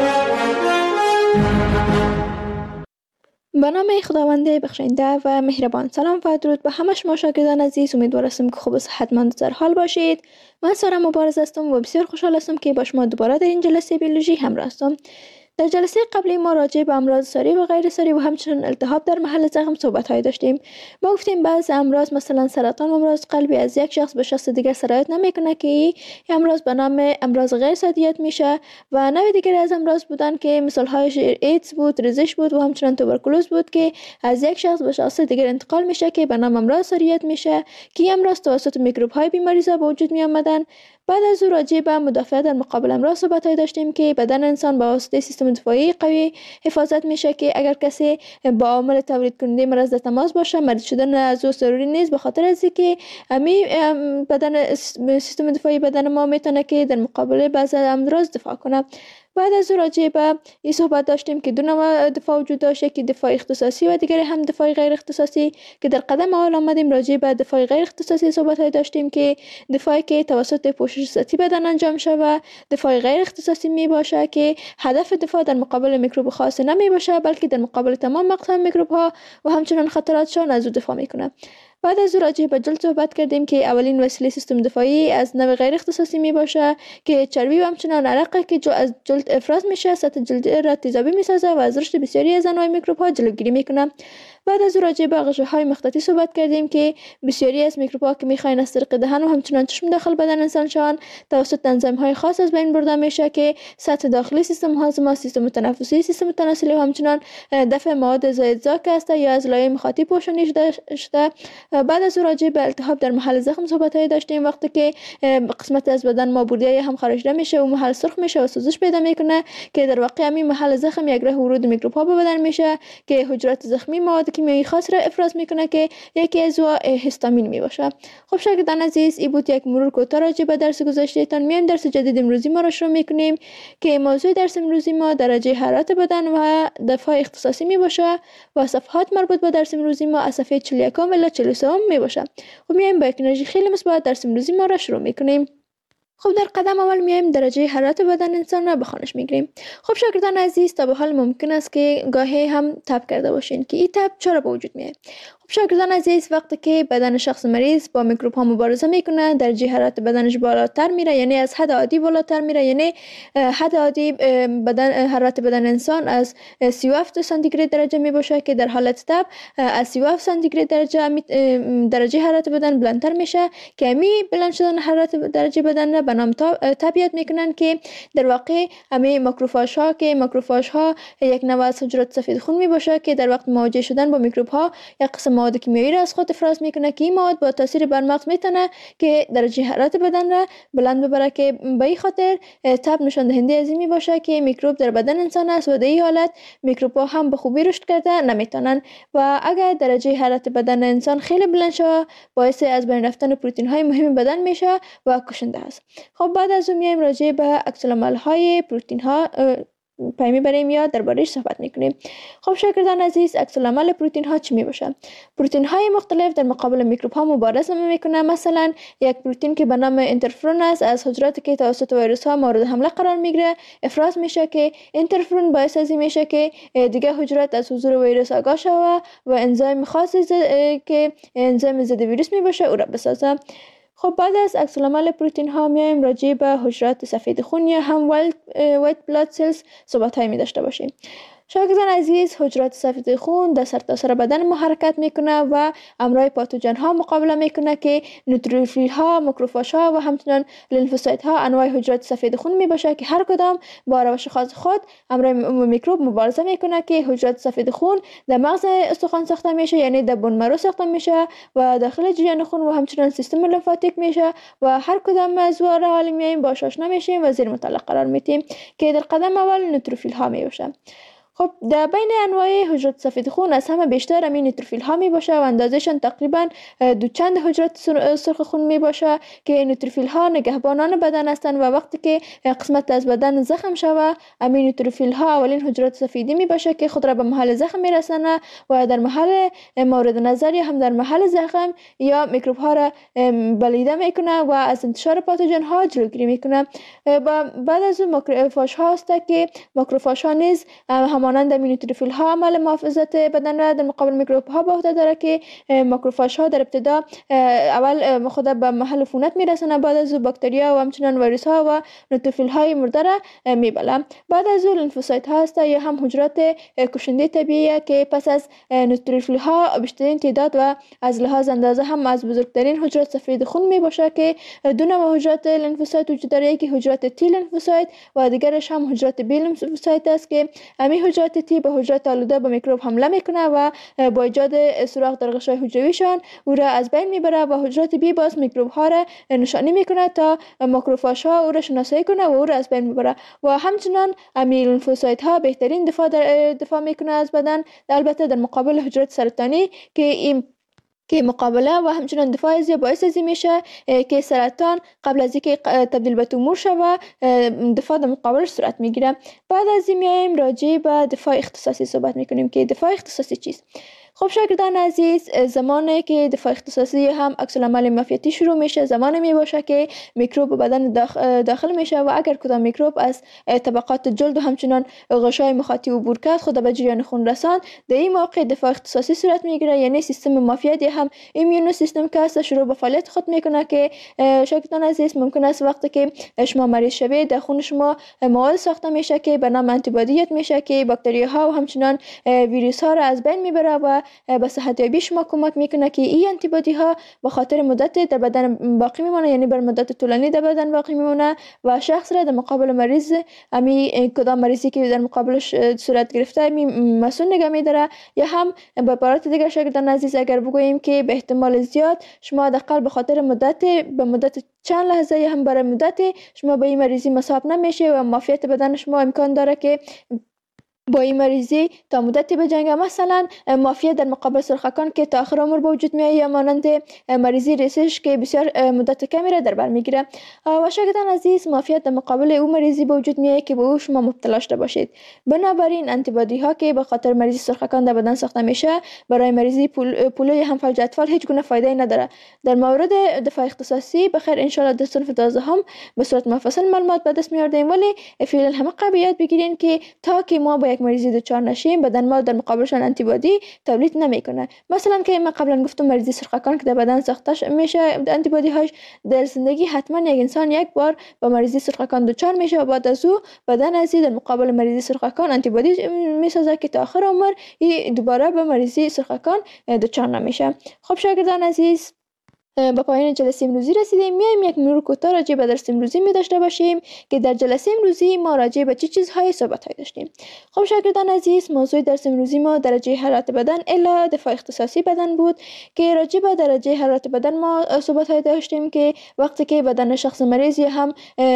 به نام خداوند بخشنده و مهربان. سلام و درود به همه شما شاگردان عزیز. امیدوارم که خوب و صحتمند در حال باشید. من سارا مبارز هستم و بسیار خوشحال هستم که با شما دوباره در این جلسه بیولوژی همراه هستم. در جلسه قبلی ما راجع به امراض ساری و غیر ساری و همچنین التهاب در محل زخم صحبت‌های داشتیم. ما گفتیم بعضی امراض مثلا سرطان و امراض قلبی از یک شخص به شخص دیگر سرایت نمیکنه که این امراض به نام امراض غیر سادیت میشه و نوع دیگری از امراض بودن که مثال‌هایش ایدز بود، ریزش بود و همچنین توبرکولوز بود که از یک شخص به شخص دیگر انتقال میشه که به نام امراض ساریت میشه که امراض توسط میکروب‌های بیماریزا به وجود می آمدن. بعد از او راجع به مدافعت در مقابل امراض صحبت‌های داشتیم که بدن انسان با واسطه سیستم دفاعی قوی حفاظت میشه که اگر کسی با عامل تولید کننده مرض در تماس باشه مریض شدن از او ضروری نیست، به خاطر از اینکه امی بدن سیستم دفاعی بدن ما میتونه که در مقابل بعضی امراض دفاع کنه. بعد از او راجع به این صحبت داشتیم که دو نوع دفاع وجود داشته که دفاع اختصاصی و دیگری هم دفاع غیر اختصاصی که در قدم اول آمدیم راجع به دفاع غیر اختصاصی صحبت های داشتیم که دفاعی که توسط پوشش سطحی بدن انجام شده و دفاع غیر اختصاصی می باشه که هدف دفاع در مقابل میکروب خاص نمی باشه بلکه در مقابل تمام اقسام میکروب ها و همچنین خطراتشان از او دفاع میکنه. بعد از او راجع به جلد صحبت کردیم که اولین وسیله سیستم دفاعی از نوع غیر اختصاصی می باشه که چربی و همچنان عرق که جو از جلد افراز میشه سطح جلد را تیزابی میسازه و از رشد بسیاری از انواع میکروب ها جلوگیری میکنه. بعد از او راجع به غشاهای مخططی صحبت کردیم که بسیاری از میکروب ها که میخواین از طریق دهن و همچنان چشم داخل بدن انسان شوند توسط انزیم های خاص از بین برده میشه که سطح داخلی سیستم هاضمه، سیستم تنفسی، سیستم تناسلی و همچنان دفع مواد زائدزا که است یا از لایه مخاطی پوشانی شده. بعد از او راجع به التهاب در محل زخم صحبت های داشتیم. وقتی که قسمت از بدن ما بردیه هم خارجیده میشه و محل سرخ میشه و سوزش پیدا میکنه که در واقع همین محل زخم یک راه ورود میکروب ها به بدن میشه که حجرات زخمی مواد کیمیایی خاص را افراز میکنه که یکی از او هیستامین می باشه. خب شاگردان عزیز، این بود یک مرور کوتاه راجع به درس گذشتهتان. میایم درس جدید امروزی ما را شروع میکنیم که موضوع درس امروزی ما درجه حرارت بدن و دفاع اختصاصی می باشه و صفحات مربوط به درس امروزی ما از صفحه چهل و یک الی چهل و سه می باشه. خب میایم با یک انرژی خیلی مثبت درس امروزی ما را شروع میکنیم. خب در قدم اول میایم درجه حرارت بدن انسان را به خانش میگیریم. خب شاگردان عزیز، تا به حال ممکن است که گاهی هم تب کرده باشین که این تب چرا به وجود میاد. خب شاگردان عزیز، وقتی که بدن شخص مریض با میکروب ها مبارزه میکنه درجه حرارت بدنش بالاتر میره، یعنی از حد عادی بالاتر میره. یعنی حد عادی بدن حرارت بدن انسان از سی و هفت سانتیگراد درجه میباشه که در حالت تب از سی و هفت سانتیگراد درجه درجه حرارت بدن بلندتر میشه که امی بلند شدن حرارت درجه بدن را به نام تبیات میکنن که در واقع همه ماکروفاژ ها که ماکروفاژ ها یک نوع از حجرات سفید خون میباشه که در وقت مواجه شدن با میکروب ها یک قسم مواد کیمیایی را از خود افراز میکنه که این مواد با تاثیر بر مغز میتونه که درجه حرارت بدن را بلند ببره که به این خاطر تب نشان دهنده از این میباشه که میکروب در بدن انسان است و در این حالت میکروب ها هم به خوبی رشد کرده نمیتونن و اگر درجه حرارت بدن انسان خیلی بلند شود باعث از بین رفتن پروتئین های مهم بدن میشه و کشنده است. خب بعد از اون میایم راجع به عکس العمل های پروتئین ها پای میبریم یا درباره‌اش صحبت میکنیم. خب شاگردان عزیز، عکس العمل پروتئین ها چی میباشه؟ پروتئین های مختلف در مقابل میکروب ها مبارزه میکنه. مثلا یک پروتئین که به نام اینترفرون است از حجراتی که توسط ویروس ها مورد حمله قرار میگیره افراز میشه که اینترفرون باعث از این میشه که دیگه حجرات از حضور ویروس آگاه شوه و انزیم خاصی که انزیم ضد ویروس میباشه او را بسازه. خب بعد از عکس العمل پروتئین ها میایم راجع به حجرات سفید خون یا هم وایت بلاد سلز صحبت های می داشته باشیم. شاگردان عزیز، حجرات سفید خون در سرتاسر بدن ما حرکت میکنه و امراض پاتوژن ها مقابله میکنه که نوتروفیل ها، ماکروفاژ ها و همچنین لنفوسایت ها انواع حجرات سفید خون میباشه که هر کدام با روش خاص خود امراض میکروب مبارزه میکنه که حجرات سفید خون در مغز استخوان ساخته میشه، یعنی در بون مرو ساخته میشه و داخل جریان خون و همچنین سیستم لمفاتیک میشه و هر کدام از واره حال میایم باش آشنا میشیم و زیر مطالعه قرار میدیم که در قدم اول نوتروفیل ها میباشه. خب در بین انواع حجرات سفید خون از همه بیشتر همین نوتروفیل ها می باشه و اندازهشان تقریبا دو چند حجرات سرخ خون می باشه که نوتروفیل ها نگهبانان بدن هستند و وقتی که قسمت از بدن زخم شوه همین نوتروفیل ها اولین حجرات سفیدی می باشه که خود را به محل زخم می رسانه و در محل مورد نظر یا هم در محل زخم یا میکروب ها را بلیده میکنه و از انتشار پاتوژن ها جلوگیری میکنه. بعد از اون ماکروفاژ ها هست که ماکروفاژ ها نیز مانند نوتروفیل ها عمل محافظت بدن را در مقابل میکروب ها به عهده داره که ماکروفاژ ها در ابتدا اول خود به محل عفونت میرسونه، بعد از او باکتریا و همچنین ویروس ها و نوتروفیل های مرده را میبلن. بعد از او لنفوسایت ها هست یا هم حجرات کشنده طبیعی که پس از نوتروفیل ها بیشترین تعداد و از لحاظ اندازه هم از بزرگترین حجرات سفید خون میباشه که دو نوع حجرات لنفوسایت وجود داره، یکی حجرات تی لنفوسایت و دیگرش هم حجرات بی لنفوسایت است که همین حجرات تی به حجرات آلوده به میکروب حمله میکنه و با ایجاد سوراخ در غشای حجرویشان او را از بین میبره و حجرات بی باز میکروب ها را نشانی میکنه تا ماکروفاژ ها او را شناسایی کنه و او را از بین میبره و همچنان همین لنفوسایت ها بهترین دفاع در دفاع میکنه از بدن، البته در مقابل حجرات سرطانی که این که مقابله و همچنان دفاع از باعث از میشه که سرطان قبل از اینکه تبدیل به تومور شوه دفاع در مقابلش صورت میگیره. بعد از این میایم راجع به دفاع اختصاصی صحبت میکنیم که دفاع اختصاصی چیست. خب شاگردان عزیز، زمانی که دفاع اختصاصی هم عکس العمل معافیتی شروع میشه، زمانی می باشه که میکروب بدن داخل, داخل میشه و اگر کدام میکروب از طبقات جلد و همچنان غشای مخاطی عبور کرد خود به جریان خون رساند، در این موقع دفاع اختصاصی صورت میگیره. یعنی سیستم معافیتی هم ایمیون سیستم که است شروع به فعالیت خود میکنه که شاگردان عزیز ممکن است وقتی که شما مریض شوید در خون شما مواد ساخته میشه که به نام آنتیبادیات میشه که باکتری ها و همچنان ویروس ها را از بین میبره و به صحت یابی شما کمک میکنه که این آنتیبادی ها به خاطر مدت در بدن باقی میمونه، یعنی بر مدت طولانی در بدن باقی میمونه و شخص را در مقابل مریض امی کدام مریضی که در مقابلش صورت گرفته امی مسئول نگه میداره. یا هم به عبارت دیگر شاگردان عزیز اگر بگوییم که به احتمال زیاد شما حداقل به خاطر مدت به مدت چند لحظه یا هم برای مدت شما به این مریضی مصاب نمیشه و معافیت بدن شما امکان داره که با این مریضی تا مدتی بجنگه. مثلا معافیت در مقابل سرخکان که تا آخر عمر به وجود میاد یا مانند مریضی ریسش که بسیار مدت کمی را در بر میگیره. و شاگردان عزیز معافیت در مقابل او مریضی به وجود میاد که به او شما مبتلا شده باشید. بنابراین آنتیبادی ها که به خاطر مریضی سرخکان در بدن ساخته میشه برای مریضی پول، پولو هم فلج اطفال هیچ گونه فایده نداره. در مورد دفاع اختصاصی بخیر ان شاء الله در صنف دوازده هم به صورت مفصل معلومات به دست میاردیم، ولی فعلا همه قبیات بگیرین که تا که ما با یک مریضی دچار نشیم بدن ما در مقابلشان آنتیبادی تولید نمیکنه. مثلا که ما قبلا گفتم مریضی سرخکان که در بدن ساخته میشه آنتیبادی هاش در زندگی حتما یک انسان یک بار با مریضی سرخکان دچار میشه و بعد از او بدن از در مقابل مریضی سرخکان آنتیبادی میسازه که تا آخر عمر دوباره به مریضی سرخکان دچار نمیشه. خب شاگردان عزیز، به پایان جلسه امروزی رسیدیم. میایم یک مرور کوتاه راجع به درس امروزی می داشته باشیم که در جلسه امروزی ما راجع به چه چیزهای صحبت های داشتیم. خب شاگردان عزیز، موضوع درس امروزی ما درجه حرارت بدن الا دفاع اختصاصی بدن بود که راجع به درجه حرارت بدن ما صحبت های داشتیم که وقتی که بدن شخص مریض یا هم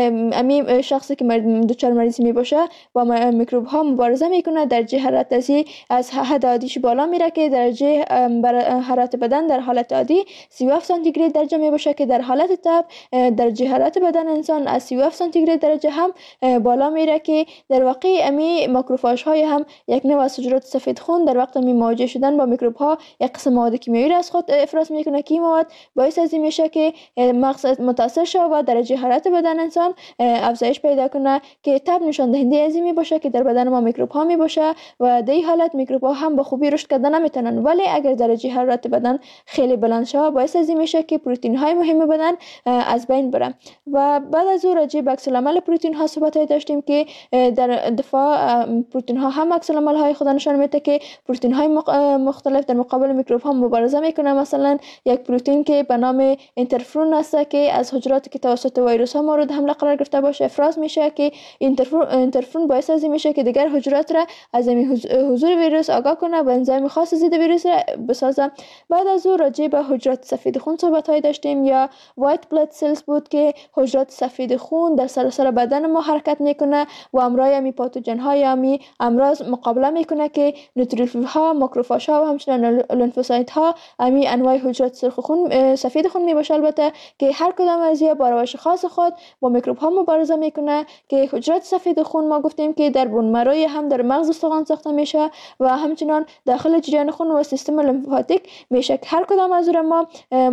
امی شخصی که دچار مریضی می باشه با میکروب ها مبارزه میکنه، درجه حرارت از حد عادیش بالا میره که درجه حرارت بدن در حالت عادی سی و هفت سانتیگراد درجه می باشه که در حالت تب درجه حرارت بدن انسان از سی و هفت سانتیگراد درجه هم بالا میره که در واقع امی ماکروفاژ های هم یک نوع از حجرات سفید خون در وقت می مواجه شدن با میکروب ها یک قسم مواد کیمیایی را از خود افراز میکنه که این مواد باعث از این میشه که مغز متاثر شه و درجه حرارت بدن انسان افزایش پیدا کنه که تب نشان دهنده از این می باشه که در بدن ما میکروب ها می باشه و در این حالت میکروب ها هم به خوبی رشد کردن نمیتونن، ولی اگر درجه حرارت بدن خیلی بلند شه باعث از این میشه که پروتئین های مهم بدن از بین بره. و بعد از اون راجع به عکس العمل پروتئین ها صحبت داشتیم که در دفاع پروتئین ها هم عکس العمل های خود نشان میده که پروتئین های مختلف در مقابل میکروب ها مبارزه میکنه. مثلا یک پروتئین که به نام اینترفرون است که از حجراتی که توسط ویروس ها مورد حمله قرار گرفته باشه افراز میشه که اینترفرون باعث از این میشه که دیگر حجرات را از حضور ویروس آگاه کنه و انزایم خاص ضد ویروس را بسازه. بعد از اون راجع به حجرات سفید خون صحبت های داشتیم یا وایت بلاد سلز بود که حجرات سفید خون در سراسر بدن ما حرکت میکنه و امرای امی پاتوژن های امی امراض مقابله میکنه که نوتروفیل ها، ماکروفاژ ها و همچنین لنفوسایت ها امی انواع حجرات سرخ خون سفید خون میباشه، البته که هر کدام از اینها با روش خاص خود با میکروب ها مبارزه میکنه که حجرات سفید خون ما گفتیم که در بون مروی هم در مغز استخوان ساخته میشه و همچنین داخل جریان خون و سیستم لمفاتیک میشه که هر کدام از ما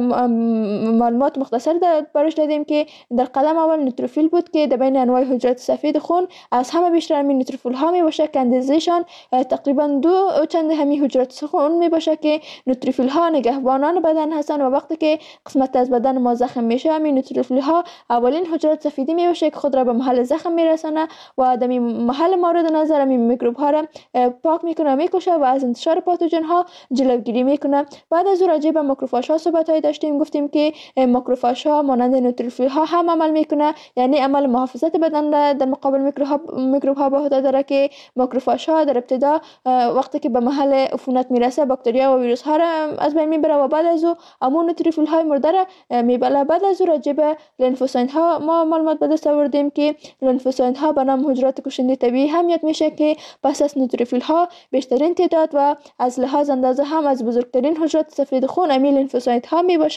معلومات مختصر برش دادیم که در قدم اول نوتروفیل بود که در بین انواع حجرات سفید خون از همه بیشتر همین نوتروفیل ها می باشه که اندازه‌شان تقریبا دو چند همین حجرات خون می باشه که نوتروفیل ها نگهبانان بدن هستند و وقتی که قسمت از بدن ما زخم میشه همین نوتروفیل ها اولین حجرات سفیدی می باشه که خود را به محل زخم میرسانه و در محل مورد نظر همین میکروب ها را پاک میکنه میکشه و از انتشار پاتوژن ها جلوگیری میکنه. بعد از راجع به ماکروفاژ ها صحبت های داشتیم، گفتیم که ماکروفاژ ها مانند نوتروفیل ها هم عمل میکنه، یعنی عمل محافظت بدن در مقابل میکروب ها به عهده داره که ماکروفاژ ها در ابتدا وقتی که به محل عفونت میرسه باکتریا و ویروس ها را از بین میبره و بعد از او امون نوتروفیل های مرده را میبله. بعد از او راجع به لنفوسایت ها ما معلومات به دست آوردیم که لنفوسایت ها به نام حجرات کشنده طبیعی هم یاد میشه که پس از نوتروفیل ها بیشترین تعداد و از لحاظ اندازه هم از بزرگترین حجرات سفید خون امی لنفوسایت ها می باشه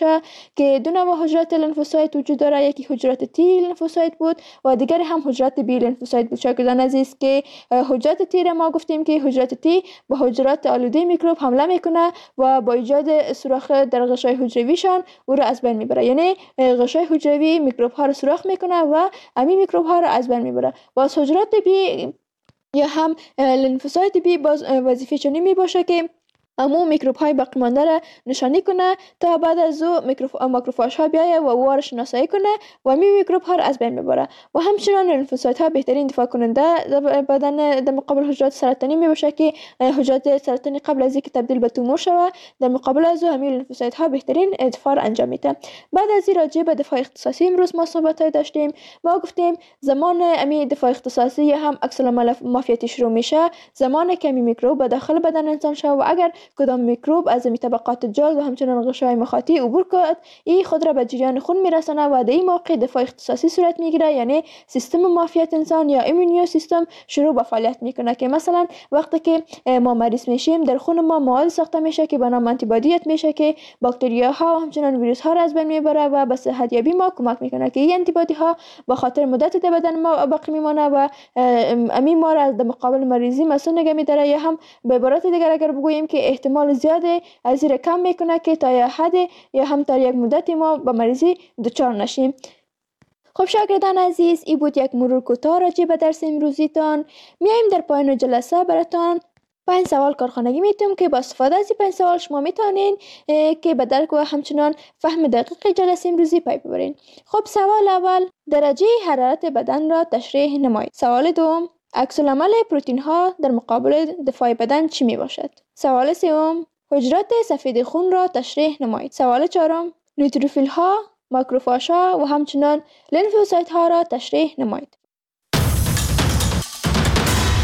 میشه که دو نوع حجرات لنفوسایت وجود داره. یکی حجرات تی لنفوسایت بود و دیگری هم حجرات بی لنفوسایت بود. شاگردان عزیز که حجرات تی را ما گفتیم که حجرات تی به حجرات آلوده میکروب حمله میکنه و با ایجاد سوراخ در غشای حجرویشان او را از بین میبره. یعنی غشای حجروی میکروب ها را سوراخ میکنه و امی میکروب ها را از بین میبره. باز حجرات بی یا هم لنفوسایت بی باز وظیفه چنین می باشه که امو میکروب های باقی مانده را نشانی کنه تا بعد از او ماکروفاژ ها بیایه و او را شناسایی کنه و می میکروب ها را از بین ببره. و همچنان لنفوسایت ها بهترین دفاع کننده بدن در مقابل حجرات سرطانی می باشه که حجرات سرطانی قبل از اینکه تبدیل به تومور شود در مقابل از او همین لنفوسایت ها بهترین دفاع را انجام میده. بعد از این راجع به دفاع اختصاصی امروز ما صحبت های داشتیم. ما گفتیم زمان امی دفاع اختصاصی هم عکس العمل مافیتی شروع میشه زمانی که امی میکروب به داخل بدن انسان شود و اگر کدام میکروب از می طبقات جلد و همچنان غشای مخاطی عبور کرد این خود را به جریان خون میرسانه و در این موقع دفاع اختصاصی صورت میگیره. یعنی سیستم معافیت انسان یا ایمونیو سیستم شروع به فعالیت میکنه که مثلا وقتی که ما مریض میشیم در خون ما مواد ساخته میشه که به نام آنتیبادیت میشه که باکتریاها و همچنان ویروس ها را از بین میبره و به صحت یابی ما کمک میکنه که این آنتیبادی ها به خاطر مدت در بدن ما باقی میمانه و امی ما را از مقابل مریضی مسئول نگه میداره. یا هم به عبارت دیگر اگر بگوییم که احتمال زیاده از زیر کم میکنه که تا یه حد یا هم تا یک مدت ما به مریضی دچار نشیم. خب شاگردان عزیز این بود یک مرور کوتاه راجع به درس امروزیتان. میایم در پایان جلسه براتان پنج سوال کارخانگی میتونم که با استفاده از این پنج سوال شما میتونین که به درک و همچنان فهم دقیق جلسه امروزی پی ببرین. خب سوال اول درجه حرارت بدن را تشریح نمایید. سوال دوم عکس العمل پروتئین ها در مقابل دفاع بدن چی می باشد؟ سوال سوم حجرات سفید خون را تشریح نمایید. سوال چهارم نوتروفیل ها، ماکروفاژ ها و همچنان لنفوسایت ها را تشریح نمایید.